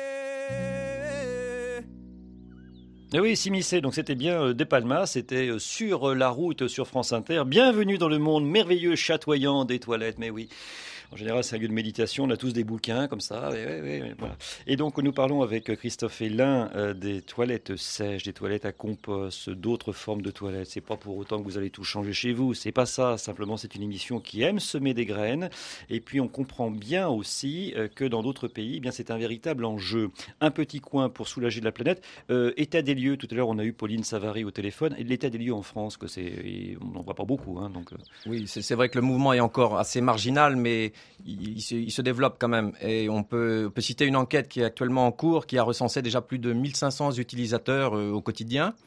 Et oui, s'immiscer, donc c'était bien euh, des Palmas, c'était euh, sur euh, la route sur France Inter. Bienvenue dans le monde merveilleux, chatoyant des toilettes, mais oui. En général, c'est un lieu de méditation. On a tous des bouquins comme ça. Et, ouais, ouais, voilà. Et donc, nous parlons avec Christophe Hélin euh, des toilettes sèches, des toilettes à compost, d'autres formes de toilettes. C'est pas pour autant que vous allez tout changer chez vous. C'est pas ça. Simplement, c'est une émission qui aime semer des graines. Et puis, on comprend bien aussi euh, que dans d'autres pays, eh bien, c'est un véritable enjeu. Un petit coin pour soulager de la planète. Euh, état des lieux. Tout à l'heure, on a eu Pauline Savary au téléphone. Et l'état des lieux en France, que c'est, on n'en voit pas beaucoup. Hein, donc, euh... Oui, c'est, c'est vrai que le mouvement est encore assez marginal, mais Il, il, se, il se développe quand même. Et on peut, on peut citer une enquête qui est actuellement en cours, qui a recensé déjà plus de mille cinq cents utilisateurs euh, au quotidien.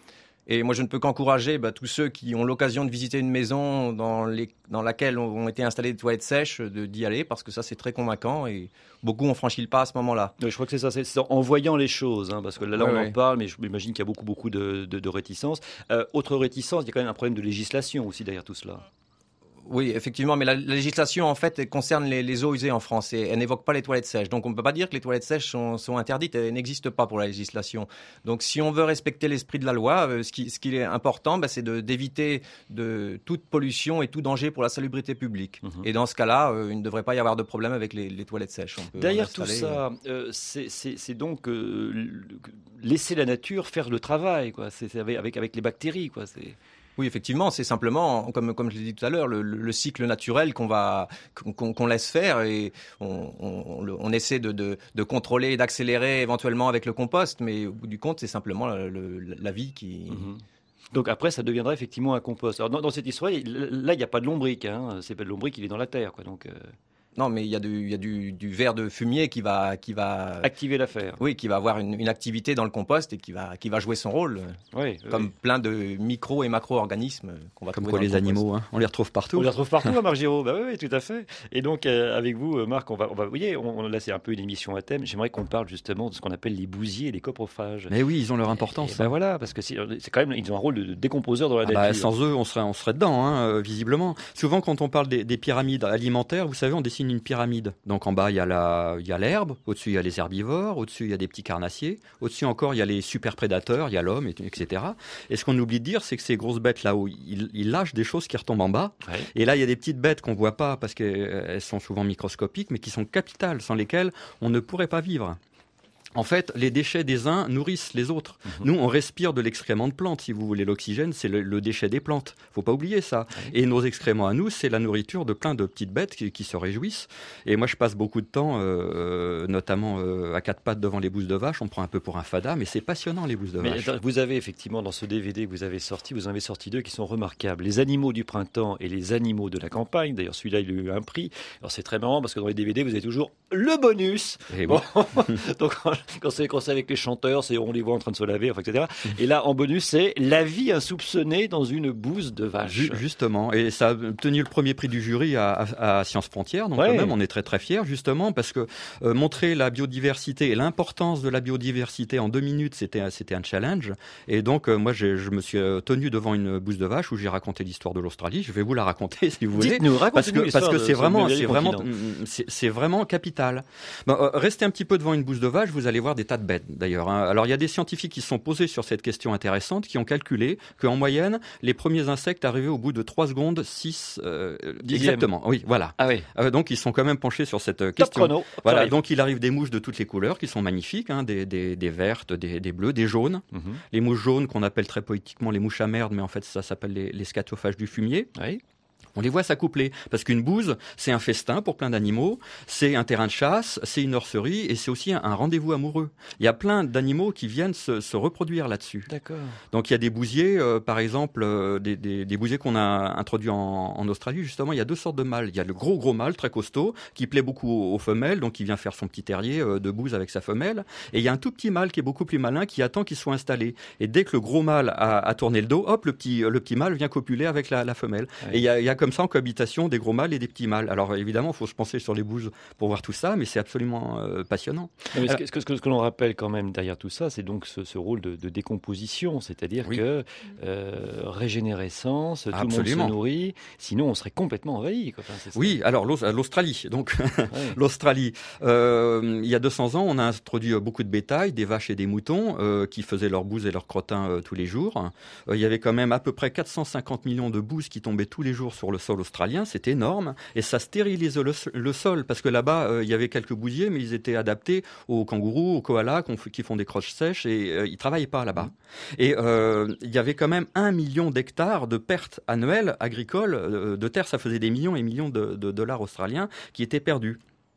Et moi, je ne peux qu'encourager bah, tous ceux qui ont l'occasion de visiter une maison dans, les, dans laquelle ont été installées des toilettes sèches, de, d'y aller, parce que ça, c'est très convaincant et beaucoup ont franchi le pas à ce moment-là. Oui, je crois que c'est ça, c'est, c'est en voyant les choses, hein, parce que là, là ouais, on ouais. en parle, mais je m'imagine qu'il y a beaucoup, beaucoup de, de, de réticences. Euh, autre réticence, il y a quand même un problème de législation aussi derrière tout cela. Oui, effectivement, mais la, la législation, en fait, elle concerne les, les eaux usées en France et elle n'évoque pas les toilettes sèches. Donc, on ne peut pas dire que les toilettes sèches sont, sont interdites, elles n'existent pas pour la législation. Donc, si on veut respecter l'esprit de la loi, euh, ce, qui, ce qui est important, bah, c'est de, d'éviter de, toute pollution et tout danger pour la salubrité publique. Mmh. Et dans ce cas-là, euh, il ne devrait pas y avoir de problème avec les, les toilettes sèches. On peut derrière tout ça, euh, c'est, c'est, c'est donc euh, laisser la nature faire le travail, quoi. C'est, c'est avec, avec, avec les bactéries, quoi. C'est... Oui, effectivement, c'est simplement, comme, comme je l'ai dit tout à l'heure, le, le cycle naturel qu'on, va, qu'on, qu'on laisse faire et on, on, on essaie de, de, de contrôler et d'accélérer éventuellement avec le compost, mais au bout du compte, c'est simplement le, le, la vie qui... Mmh. Donc après, ça deviendra effectivement un compost. Alors dans, dans cette histoire, là, il n'y a pas de lombric. Hein. C'est pas de lombric, il est dans la terre, quoi. Donc... Euh... Non, mais il y a du, il y a du, du verre de fumier qui va, qui va activer l'affaire. Oui, qui va avoir une, une activité dans le compost et qui va, qui va jouer son rôle. Oui, comme oui. plein de micro et macro-organismes qu'on va comme trouver quoi dans les le animaux, hein. On les retrouve partout. On les retrouve partout, hein, Marc Giraud. Bah oui, oui, tout à fait. Et donc euh, avec vous, Marc, on va, on va, vous voyez, on, là c'est un peu une émission à thème. J'aimerais qu'on parle justement de ce qu'on appelle les bousiers et les coprophages. Mais oui, ils ont leur importance. Et, et ben voilà, parce que c'est, c'est quand même, ils ont un rôle de décomposeur dans la ah nature. Bah, sans eux, on serait, on serait dedans, hein, visiblement. Souvent, quand on parle des, des pyramides alimentaires, vous savez, on dessine une pyramide. Donc en bas, il y a la, il y a l'herbe, au-dessus, il y a les herbivores, au-dessus, il y a des petits carnassiers, au-dessus encore, il y a les super prédateurs, il y a l'homme, et cetera. Et ce qu'on oublie de dire, c'est que ces grosses bêtes là-haut, ils, ils lâchent des choses qui retombent en bas. Ouais. Et là, il y a des petites bêtes qu'on voit pas parce qu'elles sont souvent microscopiques, mais qui sont capitales, sans lesquelles on ne pourrait pas vivre. En fait, les déchets des uns nourrissent les autres. Mmh. Nous, on respire de l'excrément de plantes. Si vous voulez, l'oxygène, c'est le, le déchet des plantes. Faut pas oublier ça. Mmh. Et nos excréments à nous, c'est la nourriture de plein de petites bêtes qui, qui se réjouissent. Et moi, je passe beaucoup de temps, euh, notamment euh, à quatre pattes devant les bousses de vache. On prend un peu pour un fada, mais c'est passionnant, les bousses de mais vache. Vous avez effectivement, dans ce D V D que vous avez sorti, vous en avez sorti deux qui sont remarquables. Les animaux du printemps et les animaux de la campagne. D'ailleurs, celui-là, il a eu un prix. Alors, c'est très marrant parce que dans les D V D, vous avez toujours le bonus. Et bon. Oui. Donc, quand c'est, quand c'est avec les chanteurs, c'est on les voit en train de se laver, enfin, et cetera. Et là, en bonus, c'est la vie insoupçonnée dans une bouse de vache. Justement, et ça a tenu le premier prix du jury à, à, à Sciences Frontières, donc ouais. Quand même, on est très très fiers, justement, parce que euh, montrer la biodiversité et l'importance de la biodiversité en deux minutes, c'était, c'était un challenge. Et donc, euh, moi, j'ai, je me suis tenu devant une bouse de vache où j'ai raconté l'histoire de l'Australie. Je vais vous la raconter, si vous voulez. Dites-nous, racontez-nous parce que, parce que de, c'est, vraiment, c'est, vraiment, c'est, c'est vraiment capital. Bon, euh, restez un petit peu devant une bouse de vache, vous allez voir des tas de bêtes. D'ailleurs, hein. Alors il y a des scientifiques qui se sont posés sur cette question intéressante, qui ont calculé qu'en moyenne, les premiers insectes arrivaient au bout de trois secondes, six euh, exactement. Oui, voilà. Ah oui. Euh, donc ils sont quand même penchés sur cette Top question. Chrono. Voilà. Donc il arrive des mouches de toutes les couleurs qui sont magnifiques, hein, des, des, des vertes, des, des bleues, des jaunes. Mm-hmm. Les mouches jaunes qu'on appelle très poétiquement les mouches à merde, mais en fait ça s'appelle les, les scatophages du fumier. Oui. On les voit s'accoupler, parce qu'une bouse, c'est un festin pour plein d'animaux, c'est un terrain de chasse, c'est une nurserie, et c'est aussi un, un rendez-vous amoureux. Il y a plein d'animaux qui viennent se, se reproduire là-dessus. D'accord. Donc il y a des bousiers, euh, par exemple, euh, des, des, des bousiers qu'on a introduits en, en Australie, justement, il y a deux sortes de mâles. Il y a le gros gros mâle, très costaud, qui plaît beaucoup aux, aux femelles, donc il vient faire son petit terrier euh, de bouse avec sa femelle, et il y a un tout petit mâle qui est beaucoup plus malin, qui attend qu'il soit installé. Et dès que le gros mâle a, a tourné le dos, hop, le petit, le petit mâle vient copuler avec la, la femelle. Ouais. Et il y a, il y a comme ça en cohabitation des gros mâles et des petits mâles. Alors évidemment, il faut se pencher sur les bouses pour voir tout ça, mais c'est absolument euh, passionnant. Mais Alors, ce, que, ce, que, ce que l'on rappelle quand même derrière tout ça, c'est donc ce, ce rôle de, de décomposition, c'est-à-dire oui. que euh, régénérescence, tout absolument. Le monde se nourrit, sinon on serait complètement envahi. Quoi. Enfin, c'est ça. Oui, alors l'Australie, donc ouais. l'Australie, euh, il y a deux cents ans, on a introduit beaucoup de bétail, des vaches et des moutons euh, qui faisaient leurs bouses et leurs crottins euh, tous les jours. Euh, il y avait quand même à peu près quatre cent cinquante millions de bouses qui tombaient tous les jours sur le sol australien, c'est énorme, et ça stérilise le, le sol, parce que là-bas, euh, il y avait quelques bousiers, mais ils étaient adaptés aux kangourous, aux koalas, qui font des croches sèches, et euh, ils ne travaillaient pas là-bas. Et euh, il y avait quand même un million d'hectares de pertes annuelles agricoles, euh, de terre, ça faisait des millions et millions de, de dollars australiens qui étaient perdus.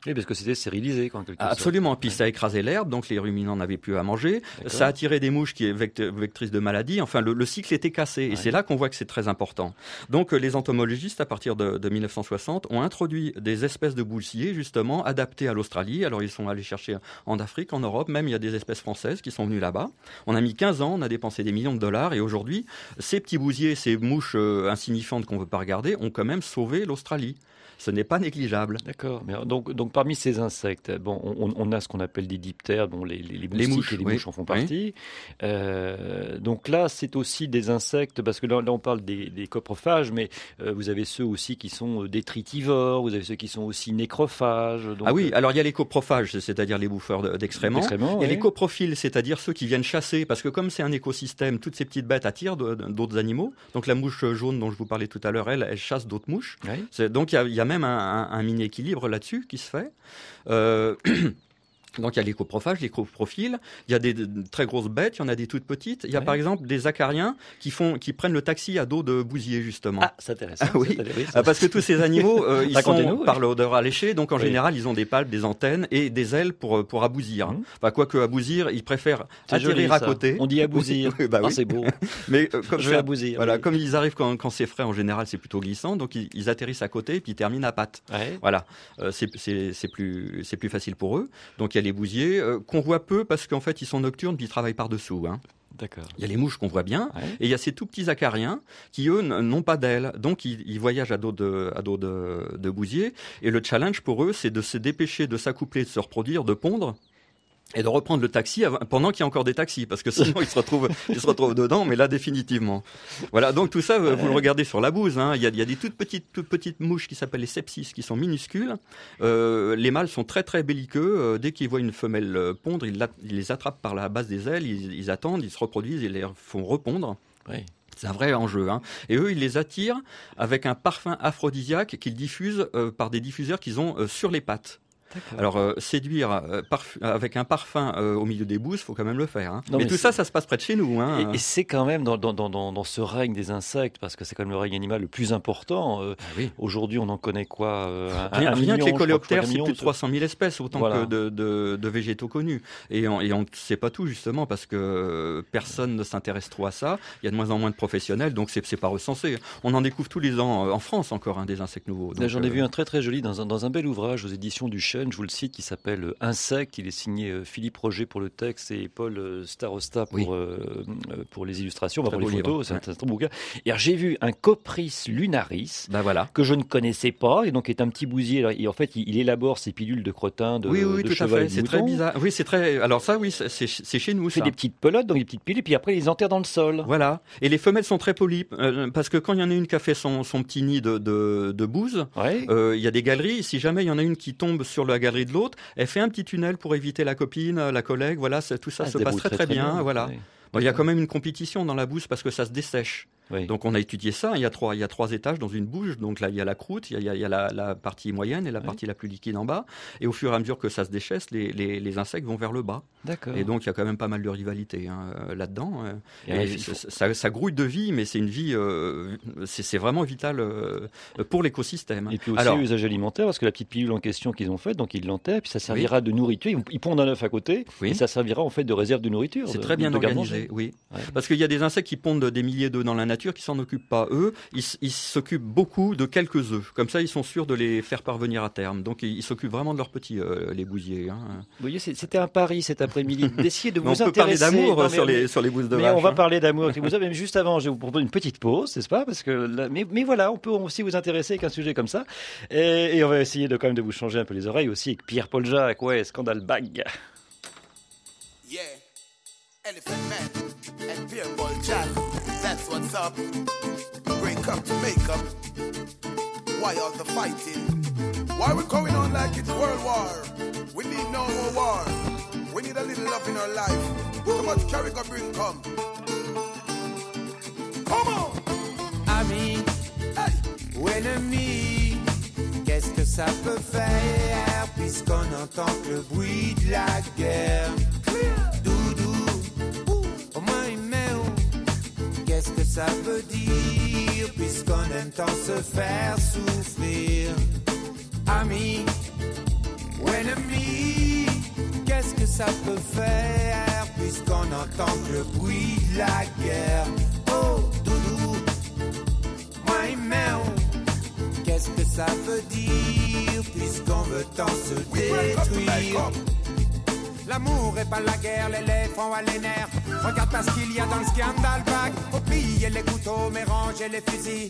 Oui, parce que c'était stérilisé, quand quelque sorte. Absolument. Puis ouais. ça écrasait l'herbe, donc les ruminants n'avaient plus à manger. D'accord. Ça attirait des mouches qui est vect- vectrices de maladies. Enfin, le, le cycle était cassé. Ouais. Et c'est là qu'on voit que c'est très important. Donc, les entomologistes, à partir de, de mille neuf cent soixante, ont introduit des espèces de bousiers, justement, adaptées à l'Australie. Alors, ils sont allés chercher en Afrique, en Europe. Même, il y a des espèces françaises qui sont venues là-bas. On a mis quinze ans, on a dépensé des millions de dollars. Et aujourd'hui, ces petits bousiers, ces mouches euh, insignifiantes qu'on ne veut pas regarder, ont quand même sauvé l'Australie. Ce n'est pas négligeable. D'accord. Mais donc, donc parmi ces insectes, bon, on, on a ce qu'on appelle des diptères, bon, les, les, les moustiques les mouches, et les oui. mouches en font partie. Oui. Euh, donc là, c'est aussi des insectes, parce que là, là on parle des, des coprophages, mais euh, vous avez ceux aussi qui sont détritivores, vous avez ceux qui sont aussi nécrophages. Donc, ah oui, alors il y a les coprophages, c'est-à-dire les bouffeurs d'excréments. d'excréments. Il y a oui. les coprophiles, c'est-à-dire ceux qui viennent chasser, parce que comme c'est un écosystème, toutes ces petites bêtes attirent de, de, d'autres animaux. Donc la mouche jaune dont je vous parlais tout à l'heure, elle, elle chasse d'autres mouches. Oui. C'est, donc il y a, il y a même un, un, un mini-équilibre là-dessus qui se fait. Euh, Donc il y a les coprophages, les coprophiles, il y a des, des très grosses bêtes, il y en a des toutes petites. Il y a ouais. par exemple des acariens qui, font, qui prennent le taxi à dos de bousier, justement. Ah, c'est intéressant. Ah, oui. oui ça... Parce que tous ces animaux, euh, ils sont oui. par l'odeur alléchée, donc en oui. général, ils ont des palpes, des antennes et des ailes pour, pour abousir. Mmh. Enfin, quoique abousir, ils préfèrent c'est atterrir joli, à côté. On dit abousir. oui, bah, ah, oui. c'est beau. Mais euh, comme je vais abousir. Voilà, oui. comme ils arrivent quand, quand c'est frais, en général, c'est plutôt glissant, donc ils, ils atterrissent à côté et puis ils terminent à pattes. Ouais. Voilà, euh, c'est, c'est, c'est, plus, c'est plus facile pour eux. Donc il y a les bousiers. Euh, qu'on voit peu parce qu'en fait ils sont nocturnes puis ils travaillent par-dessous. Hein. D'accord. Il y a les mouches qu'on voit bien ouais. et il y a ces tout petits acariens qui eux n'ont pas d'ailes, donc ils, ils voyagent à dos de, à dos de, de bousier et le challenge pour eux c'est de se dépêcher de s'accoupler, de se reproduire, de pondre et de reprendre le taxi avant, pendant qu'il y a encore des taxis, parce que sinon ils se retrouvent, ils se retrouvent dedans, mais là définitivement. Voilà, donc tout ça, vous le regardez sur la bouse. Hein. Il y a, il y a des toutes petites, toutes petites mouches qui s'appellent les sepsis, qui sont minuscules. Euh, les mâles sont très très belliqueux. Euh, dès qu'ils voient une femelle pondre, ils, la, ils les attrapent par la base des ailes, ils, ils attendent, ils se reproduisent, ils les font repondre. Oui. C'est un vrai enjeu. Hein. Et eux, ils les attirent avec un parfum aphrodisiaque qu'ils diffusent euh, par des diffuseurs qu'ils ont euh, sur les pattes. D'accord. Alors, euh, séduire euh, parf- avec un parfum euh, au milieu des bouses, il faut quand même le faire. Hein. Non, mais, mais tout c'est... ça, ça se passe près de chez nous. Hein. Et, et c'est quand même dans, dans, dans, dans ce règne des insectes, parce que c'est quand même le règne animal le plus important. Euh, ah oui. Aujourd'hui, on en connaît quoi euh, un, Rien, un rien million, que les coléoptères, c'est million, plus de trois cent mille espèces, autant voilà. que de, de, de végétaux connus. Et on ne sait pas tout, justement, parce que personne ne s'intéresse trop à ça. Il y a de moins en moins de professionnels, donc c'est, c'est pas recensé. On en découvre tous les ans, en France encore, hein, des insectes nouveaux. Donc, Là, j'en ai euh... vu un très très joli dans un, dans un bel ouvrage aux éditions du Chêne, je vous le cite, qui s'appelle s'appelle Insectes. Il est signé Philippe Roger pour le texte et Paul Starosta pour, oui. euh, pour les illustrations, pour les photos. C'est, ouais. un, c'est un très beau bouquin. Et alors, j'ai vu un Copris lunaris ben voilà. que je ne connaissais pas et donc est un petit bousier. Et en fait, il, il élabore ses pilules de crottin, de, oui, oui, de tout cheval à fait. et de C'est mouton. très bizarre. Oui, c'est très. Alors ça, oui, c'est, c'est chez nous. Il fait ça. des petites pelotes, donc des petites pilules, puis après, il les enterre dans le sol. Voilà. Et les femelles sont très polies euh, parce que quand il y en a une qui a fait son, son petit nid de, de, de bouse, ouais. euh, il y a des galeries. Si jamais il y en a une qui tombe sur la galerie de l'autre, elle fait un petit tunnel pour éviter la copine, la collègue. Voilà, tout ça ah, se passe très très, très bien. bien. Voilà. Ouais. Bon, il y a quand même une compétition dans la bouse parce que ça se dessèche. Oui. Donc on a étudié ça. Il y a trois, il y a trois étages dans une bouche. Donc là, il y a la croûte, il y a, il y a la, la partie moyenne et la oui. partie la plus liquide en bas. Et au fur et à mesure que ça se déchaisse, les, les, les insectes vont vers le bas. D'accord. Et donc il y a quand même pas mal de rivalité hein, là-dedans. Et et et faut... ça, ça grouille de vie, mais c'est une vie, euh, c'est, c'est vraiment vital euh, pour l'écosystème. Et puis aussi Alors, usage alimentaire, parce que la petite pilule en question qu'ils ont faite, donc ils l'enterrent, puis ça servira oui. de nourriture. Ils pondent un œuf à côté, oui. et ça servira en fait de réserve de nourriture. C'est de, très bien de organisé, oui. Ouais. Parce qu'il y a des insectes qui pondent des milliers d'œufs dans la nature, qui s'en occupent pas eux. Ils, ils s'occupent beaucoup de quelques œufs. Comme ça, ils sont sûrs de les faire parvenir à terme. Donc, ils, ils s'occupent vraiment de leurs petits, euh, les bousiers. Hein. Vous voyez, c'était un pari cet après-midi d'essayer de vous on intéresser. On peut parler d'amour non, sur, mais, les, sur les bouses de mais vache. on va hein. parler d'amour avec les bouses de vache. Mais juste avant, je vous propose une petite pause, n'est-ce pas? Parce que là, mais, mais voilà, on peut aussi vous intéresser avec un sujet comme ça. Et, et on va essayer de quand même de vous changer un peu les oreilles aussi avec Pierre-Paul Jacques. Ouais, Scandale Bag. Yeah, Elephant Man and Pierre-Paul Jacques. That's what's up. Break up to make up. Why all the fighting? Why we going on like it's World War? We need no more war. We need a little love in our life. Too much carry go bring come. Come on! Ami, hey. Ou ennemi, qu'est-ce que ça peut faire puisqu'on entend le bruit de la guerre? Doudou, au moins il met où? Qu'est-ce que ça veut dire puisqu'on aime tant se faire souffrir? Ami, ça peut faire puisqu'on entend que le bruit de la guerre? Oh, doudou, moi et merde, qu'est-ce que ça veut dire puisqu'on veut tant se détruire? L'amour est pas la guerre, l'éléphant à les nerfs. Regarde pas ce qu'il y a dans le scandale bag. Faut plier les couteaux, mélanger les fusils.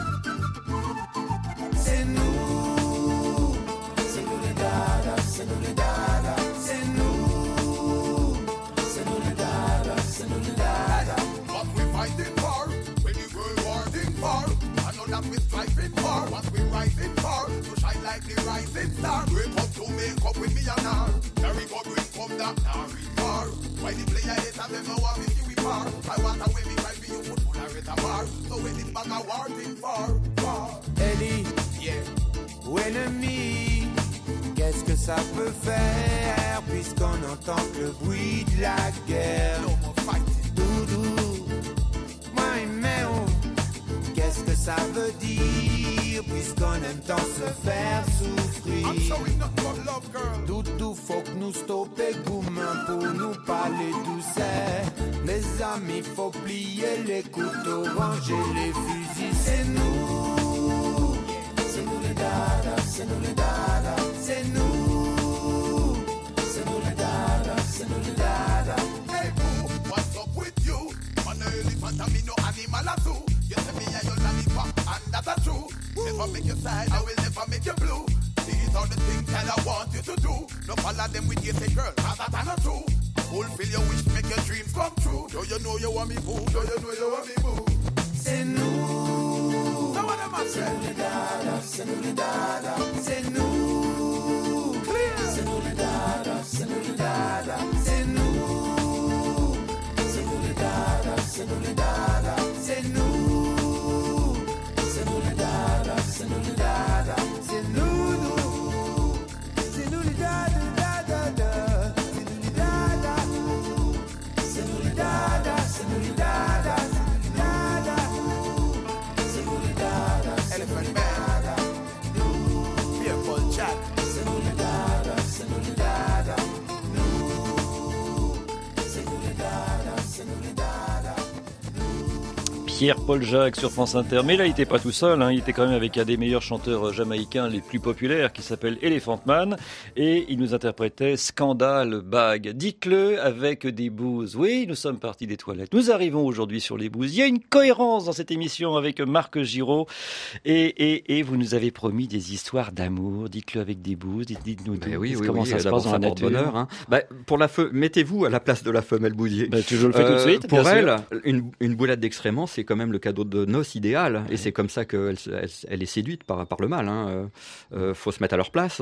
C'est nous, c'est nous les dada, c'est nous les dada, c'est nous, c'est nous les dada, c'est nous les dada. What we fighting for, when the world warring for, I know that we striving for, what we rising for, to shine like the rising star. Wake up to make up with me and her, carry go bring come that now we far. Why the player is and them know what we do we far. I want a way me cry for you put full of it a bar. So when it's back a warring for, for. Ellie, yeah, ou ennemi, qu'est-ce que ça peut faire puisqu'on entend que le bruit de la guerre? No more fighting. Doudou, moi et Méo, qu'est-ce que ça veut dire puisqu'on aime tant se faire souffrir? I'm showing nothing but love, girl. Doudou, faut que nous stopper Goumin pour nous parler douceur. Mes amis, faut plier les couteaux, ranger les fusils. C'est nous, c'est nous les dada, c'est nous les dada, c'est nous, c'est nous les dada, c'est nous les dada. Hey boo, what's up with you? Man, a elephant and me no animal at all. You tell me I your lollipop and that's a true. Never make you sad, I will never make you blue. These are the things that I want you to do. No follow them with you say girl, cause that's not true. Fulfill your wish, make your dreams come true. Do you know you want me boo? Do you know you want me boo? C'est nous, So what am I c'est saying? nous les dada, c'est nous les dada, c'est nous, c'est nous les dada, c'est nous les dada, c'est nous, c'est nous les dada, c'est nous les dada, c'est nous, c'est nous les dada, c'est nous les dada, c'est nous, nous, c'est nous les dada, dada, dada, c'est nous les dada, c'est nous les dada, c'est nous les dada, c'est nous les dada. Elephant man, Pierre Paul Jack. C'est nous les dada, c'est nous les dada. Nous, c'est nous les dada, c'est nous les dada. Pierre-Paul Jacques sur France Inter. Mais là, il n'était pas tout seul, hein. Il était quand même avec un des meilleurs chanteurs jamaïcains les plus populaires qui s'appelle Elephant Man. Et il nous interprétait Scandale Bag. Dites-le avec des bouses. Oui, nous sommes partis des toilettes. Nous arrivons aujourd'hui sur les bouses. Il y a une cohérence dans cette émission avec Marc Giraud. Et, et, et vous nous avez promis des histoires d'amour. Dites-le avec des bouses. Dites, dites-nous Ben tout. oui, oui, comment oui, ça se passe dans la nature. bonheur, hein. Ben, pour la fe... Mettez-vous à la place de la femelle bousier. Ben, tu, je le fais tout de suite. Pour bien elle, sûr. une, une boulette d'excréments, c'est quand même le cadeau de noces idéal. Et c'est comme ça qu'elle elle, elle est séduite par, par le mal. Hein. Euh, euh, faut se mettre à leur place.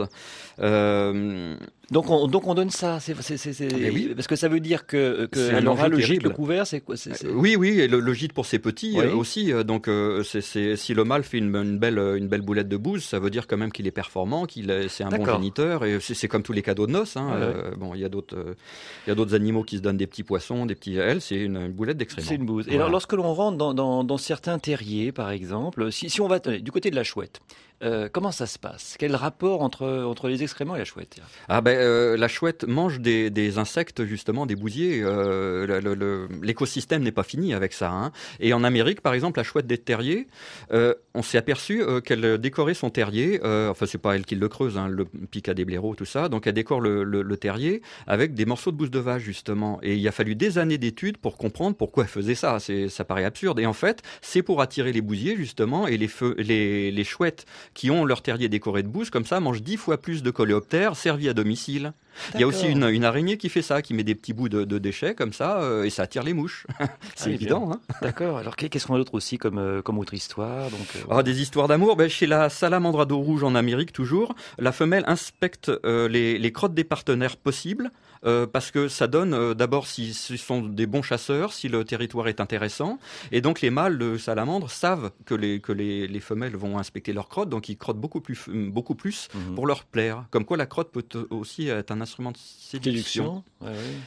Euh, Donc on, donc on donne ça, c'est, c'est, c'est, c'est... Eh oui. Parce que ça veut dire que, que C'est un elle aura enjeu le gîte, terrible. le couvert, c'est quoi c'est, c'est... Euh, Oui, oui, et le, le gîte pour ses petits Oui. euh, aussi. euh, Donc, euh, c'est, c'est, si le mâle fait une, une belle, une belle boulette de bouse, ça veut dire quand même qu'il est performant, qu'il est, c'est un D'accord. bon géniteur. Et c'est, c'est comme tous les cadeaux de noces. Hein. Ouais, Euh, bon, il y a d'autres, euh, il y a d'autres animaux qui se donnent des petits poissons, des petits. Elle, c'est une, une boulette d'excréments. C'est une bouse. Et Voilà. alors, lorsque l'on rentre dans, dans, dans certains terriers, par exemple, si, si on va attendez, du côté de la chouette, euh, comment ça se passe? Quel rapport entre, entre les excréments et la chouette? Ah ben, euh, la chouette mange des, des insectes, justement, des bousiers. Euh, le, le, le, l'écosystème n'est pas fini avec ça. Hein. Et en Amérique, par exemple, la chouette des terriers, euh, on s'est aperçu euh, qu'elle décorait son terrier. Euh, enfin, c'est pas elle qui le creuse, hein, le pic à des blaireaux, tout ça. Donc, elle décore le, le, le terrier avec des morceaux de bouse de vache, justement. Et il a fallu des années d'études pour comprendre pourquoi elle faisait ça. C'est, ça paraît absurde. Et en fait, c'est pour attirer les bousiers, justement, et les, feux, les, les chouettes qui ont leur terrier décoré de bouse, comme ça, mangent dix fois plus de coléoptères servis à domicile. D'accord. Il y a aussi une, une araignée qui fait ça, qui met des petits bouts de, de déchets comme ça, euh, et ça attire les mouches. C'est ah, évident. Hein. D'accord. Alors, qu'est-ce qu'on a d'autre aussi comme, euh, comme autre histoire donc, euh, ah, des histoires d'amour. Ben, chez la salamandre à dos rouge en Amérique, toujours, la femelle inspecte euh, les, les crottes des partenaires possibles. Euh, parce que ça donne euh, d'abord si ce sont des bons chasseurs, si le territoire est intéressant, et donc les mâles de salamandre savent que les que les, les femelles vont inspecter leurs crottes, donc ils crottent beaucoup plus beaucoup plus mmh. pour leur plaire. Comme quoi la crotte peut aussi être un instrument de séduction. séduction. Ouais, ouais.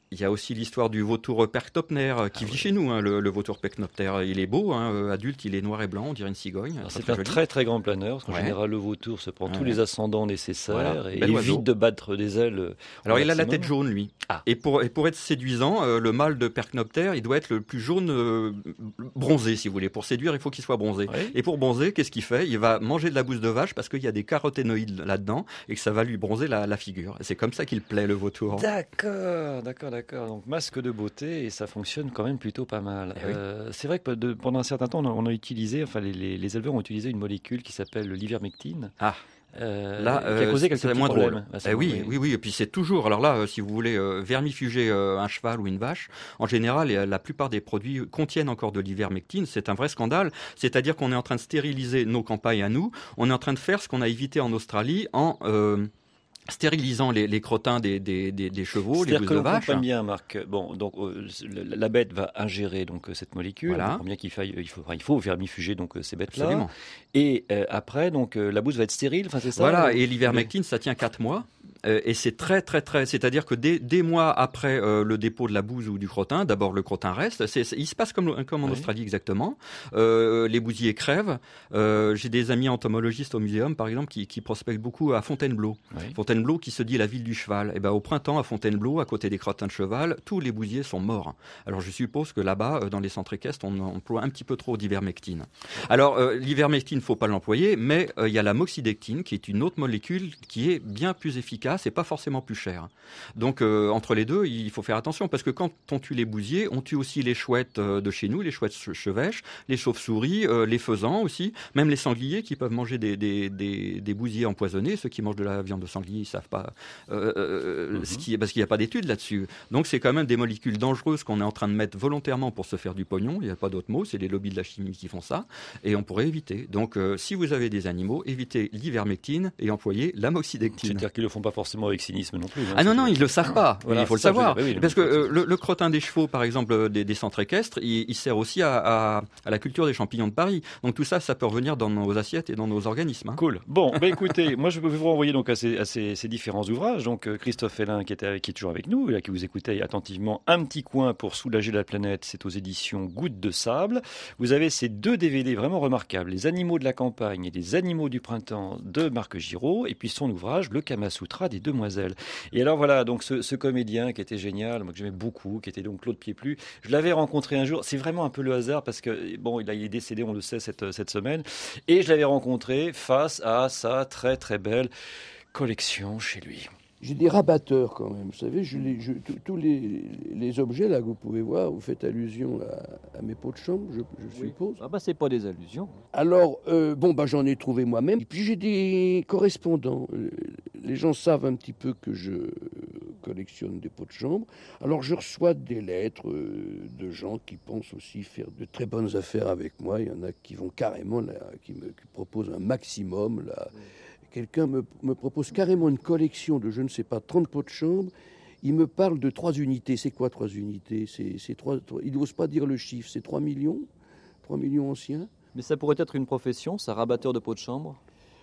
Il y a aussi l'histoire du vautour percnoptère euh, qui ah, vit ouais. chez nous, hein, le, le vautour percnoptère. Il est beau, hein, euh, adulte, il est noir et blanc, on dirait une cigogne. C'est un joli. très très grand planeur, parce qu'en ouais. général, le vautour se prend ouais. tous les ascendants nécessaires voilà. et Bel évite oiseau. de battre des ailes. Alors, il maximum. a la tête jaune, lui. Ah. Et, pour, et pour être séduisant, euh, le mâle de percnoptère, il doit être le plus jaune euh, bronzé, si vous voulez. Pour séduire, il faut qu'il soit bronzé. Ouais. Et pour bronzer, qu'est-ce qu'il fait? Il va manger de la bouse de vache parce qu'il y a des caroténoïdes là-dedans et que ça va lui bronzer la, la figure. Et c'est comme ça qu'il plaît, le vautour. D'accord, d'accord, d'accord. Donc, masque de beauté et ça fonctionne quand même plutôt pas mal. Eh euh, oui. C'est vrai que de, pendant un certain temps, on a, on a utilisé, enfin les, les, les éleveurs ont utilisé une molécule qui s'appelle l'ivermectine. Ah. Euh, là, qui a causé euh, quelques c'est moins problèmes. drôle. Ah, eh oui, oui, oui. Et puis c'est toujours. Alors là, euh, si vous voulez euh, vermifuger euh, un cheval ou une vache, en général, euh, la plupart des produits contiennent encore de l'ivermectine. C'est un vrai scandale. C'est-à-dire qu'on est en train de stériliser nos campagnes à nous. On est en train de faire ce qu'on a évité en Australie en euh, stérilisant les, les crottins des, des, des, des chevaux, les bouses de vache. C'est-à-dire que l'on bien, Marc. Bon, donc euh, la bête va ingérer donc cette molécule. Voilà. On comprend bien qu'il faille, il faut, enfin, il faut vermifuger donc ces bêtes-là. Absolument. Et euh, après, donc euh, la bouse va être stérile. Enfin, c'est ça. Voilà. Et l'ivermectine, ça tient quatre mois. Euh, et c'est très, très, très. C'est-à-dire que des, des mois après euh, le dépôt de la bouse ou du crottin, d'abord le crottin reste. C'est, c'est, il se passe comme, comme en oui. Australie exactement. Euh, les bousiers crèvent. Euh, j'ai des amis entomologistes au muséum, par exemple, qui, qui prospectent beaucoup à Fontainebleau. Oui. Fontainebleau qui se dit la ville du cheval. Et ben au printemps à Fontainebleau, à côté des crottins de cheval, tous les bousiers sont morts. Alors je suppose que là-bas, dans les centres équestres, on emploie un petit peu trop d'ivermectine. Alors euh, l'ivermectine, faut pas l'employer, mais il euh, y a la moxidectine, qui est une autre molécule qui est bien plus efficace. C'est pas forcément plus cher. Donc euh, entre les deux, il faut faire attention parce que quand on tue les bousiers, on tue aussi les chouettes euh, de chez nous, les chouettes chevêches, les chauves-souris, euh, les faisans aussi, même les sangliers qui peuvent manger des, des, des, des bousiers empoisonnés. Ceux qui mangent de la viande de sanglier, ils savent pas euh, euh, mm-hmm. ce qui, parce qu'il n'y a pas d'études là-dessus. Donc c'est quand même des molécules dangereuses qu'on est en train de mettre volontairement pour se faire du pognon. Il n'y a pas d'autre mot, c'est les lobbies de la chimie qui font ça, et on pourrait éviter. Donc euh, si vous avez des animaux, évitez l'ivermectine et employez la moxidectine. C'est-à-dire qu'ils le font pas forcément avec cynisme non plus. Hein, ah non, non, ils ne le savent pas. Voilà, il faut le savoir. Je... Oui, parce que euh, le, le crottin des chevaux, par exemple, des, des centres équestres, il, il sert aussi à, à, à la culture des champignons de Paris. Donc tout ça, ça peut revenir dans nos assiettes et dans nos organismes. Hein. Cool. Bon, bah, écoutez, moi je peux vous renvoyer donc à ces, à ces, ces différents ouvrages. Donc euh, Christophe Fellin qui, était, qui est toujours avec nous, là, qui vous écoutait attentivement, Un petit coin pour soulager la planète, c'est aux éditions Gouttes de sable. Vous avez ces deux D V D vraiment remarquables, Les animaux de la campagne et Les animaux du printemps de Marc Giraud, et puis son ouvrage Le Kama Sutra des demoiselles. Et alors voilà, donc ce, ce comédien qui était génial, moi que j'aimais beaucoup, qui était donc Claude Pieplu, je l'avais rencontré un jour, c'est vraiment un peu le hasard parce que bon, il est décédé, on le sait, cette, cette semaine, et je l'avais rencontré face à sa très très belle collection chez lui. J'ai des rabatteurs quand même, vous savez, je les, je, tous les, les objets là que vous pouvez voir, vous faites allusion à, à mes pots de chambre, je, je oui. suppose. Ah bah c'est pas des allusions. Alors, euh, bon bah j'en ai trouvé moi-même, et puis j'ai des correspondants. Les gens savent un petit peu que je collectionne des pots de chambre. Alors je reçois des lettres de gens qui pensent aussi faire de très bonnes affaires avec moi. Il y en a qui vont carrément, là, qui me qui proposent un maximum là. Oui. Quelqu'un me, me propose carrément une collection de, je ne sais pas, trente pots de chambre. Il me parle de trois unités. C'est quoi trois unités? c'est, c'est trois, trois, il n'ose pas dire le chiffre. C'est trois millions? trois millions anciens? Mais ça pourrait être une profession, ça, rabatteur de pots de chambre?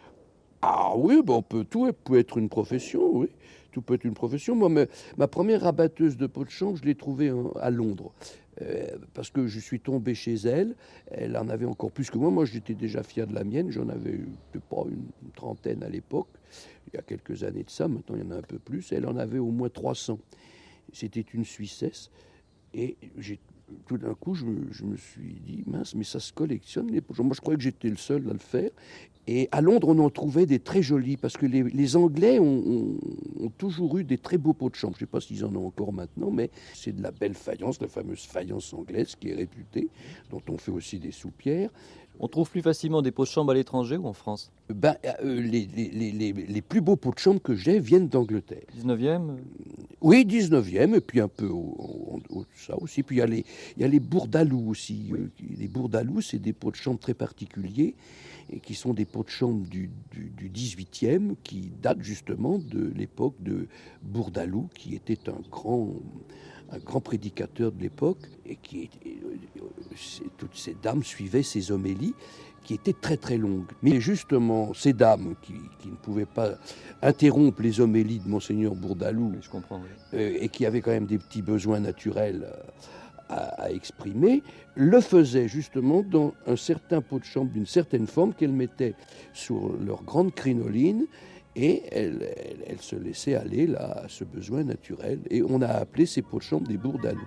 Ah oui, ben on peut, tout peut être une profession, oui. Tout peut être une profession. Moi, ma, ma première rabatteuse de pots de chambre, je l'ai trouvée hein, à Londres. Euh, parce que je suis tombé chez elle, elle en avait encore plus que moi. Moi, j'étais déjà fier de la mienne. J'en avais eu, je sais pas, une, une trentaine à l'époque. Il y a quelques années de ça. Maintenant, il y en a un peu plus. Elle en avait au moins trois cents. C'était une Suissesse. Et j'ai, tout d'un coup, je me, je me suis dit, mince, mais ça se collectionne. Les... Moi, je croyais que j'étais le seul à le faire. Et à Londres, on en trouvait des très jolis, parce que les, les Anglais ont, ont, ont toujours eu des très beaux pots de chambre. Je ne sais pas s'ils en ont encore maintenant, mais c'est de la belle faïence, la fameuse faïence anglaise qui est réputée, dont on fait aussi des soupières. On trouve plus facilement des pots de chambre à l'étranger ou en France? Ben, euh, les, les, les, les plus beaux pots de chambre que j'ai viennent d'Angleterre. dix-neuvième? Oui, dix-neuvième, et puis un peu au, au, au, ça aussi. Puis il y a les, il y a les bourdaloux aussi. Oui. Les bourdaloux, c'est des pots de chambre très particuliers, et qui sont des pots de chambre du, du, du dix-huitième, qui datent justement de l'époque de Bourdaloue, qui était un grand, un grand prédicateur de l'époque, et qui et, et, toutes ces dames suivaient ses homélies, qui étaient très très longues. Mais justement, ces dames qui, qui ne pouvaient pas interrompre les homélies de Monseigneur Bourdaloue, je comprends, oui. euh, et qui avaient quand même des petits besoins naturels à, à exprimer, le faisaient justement dans un certain pot de chambre d'une certaine forme qu'elles mettaient sur leur grande crinoline, et elles, elles, elles se laissaient aller là à ce besoin naturel. Et on a appelé ces pots de chambre des Bourdaloue.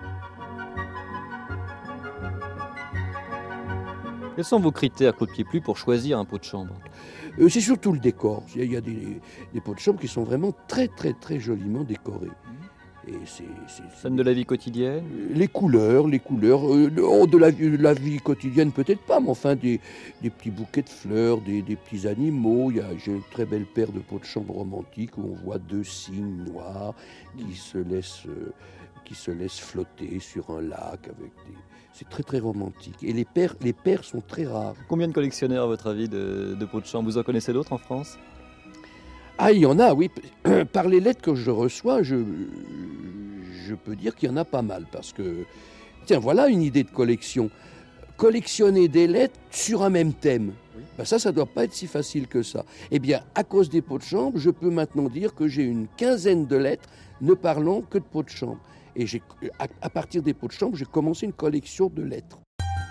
Quels sont vos critères, Claude Pieplu, pour choisir un pot de chambre ? euh, C'est surtout le décor. Il y a, il y a des, des pots de chambre qui sont vraiment très très très joliment décorés. Et c'est, c'est, c'est Scène de la vie quotidienne ? Les couleurs, les couleurs, euh, oh, de, la, de la vie quotidienne peut-être pas, mais enfin des, des petits bouquets de fleurs, des, des petits animaux. Il y a, j'ai une très belle paire de pots de chambre romantiques où on voit deux cygnes noirs qui se laissent, euh, qui se laissent flotter sur un lac avec des... C'est très très romantique. Et les paires, les paires sont très rares. Combien de collectionneurs, à votre avis, de, de pots de chambre ? Vous en connaissez d'autres en France ? Ah, il y en a, oui. Par les lettres que je reçois, je, je peux dire qu'il y en a pas mal. Parce que, tiens, voilà une idée de collection. Collectionner des lettres sur un même thème. Oui. Ben ça, ça ne doit pas être si facile que ça. Eh bien, à cause des pots de chambre, je peux maintenant dire que j'ai une quinzaine de lettres ne parlant que de pots de chambre. Et j'ai, à, à partir des pots de chambre, j'ai commencé une collection de lettres.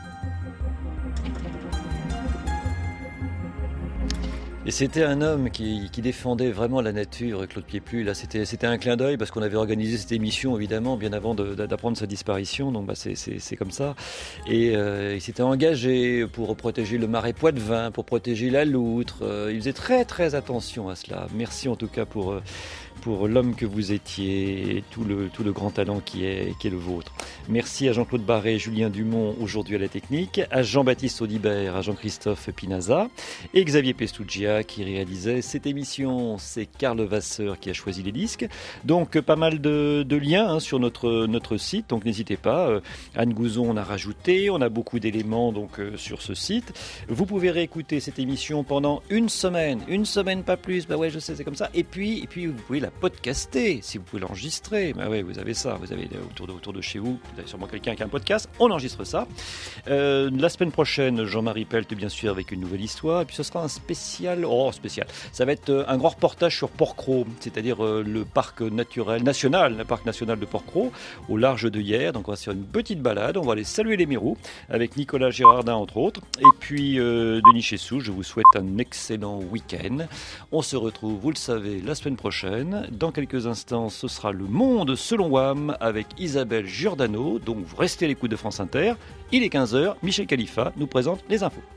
Et c'était un homme qui, qui défendait vraiment la nature, Claude Pieplu. Là, c'était, c'était un clin d'œil parce qu'on avait organisé cette émission, évidemment, bien avant de, d'apprendre sa disparition. Donc, bah, c'est, c'est, c'est comme ça. Et euh, il s'était engagé pour protéger le marais Poitevin, pour protéger la loutre. Euh, il faisait très, très attention à cela. Merci en tout cas pour... Euh, pour l'homme que vous étiez et tout le, tout le grand talent qui est, qui est le vôtre. Merci à Jean-Claude Barré et Julien Dumont aujourd'hui à la technique, à Jean-Baptiste Audibert, à Jean-Christophe Pinaza et Xavier Pestugia qui réalisait cette émission. C'est Karl Vasseur qui a choisi les disques. Donc pas mal de, de liens hein, sur notre, notre site, donc n'hésitez pas. Euh, Anne Gouzon on a rajouté, on a beaucoup d'éléments donc euh, sur ce site. Vous pouvez réécouter cette émission pendant une semaine, une semaine pas plus, bah ouais je sais c'est comme ça. Et puis, et puis vous pouvez la podcaster, si vous pouvez l'enregistrer. Bah ouais, vous avez ça, vous avez autour de, autour de chez vous, vous avez sûrement quelqu'un qui a un podcast, on enregistre ça. Euh, la semaine prochaine, Jean-Marie Pelt, bien sûr, avec une nouvelle histoire. Et puis ce sera un spécial, oh spécial, ça va être un grand reportage sur Porquerolles, c'est-à-dire euh, le parc naturel national, le parc national de Porquerolles, au large de Hyères. Donc on va faire une petite balade, on va aller saluer les Mérous, avec Nicolas Girardin entre autres. Et puis euh, Denis Chessou, je vous souhaite un excellent week-end. On se retrouve, vous le savez, la semaine prochaine. Dans quelques instants, ce sera Le Monde selon W A M avec Isabelle Giordano. Donc vous restez à l'écoute de France Inter. Il est quinze heures, Michel Khalifa nous présente les infos.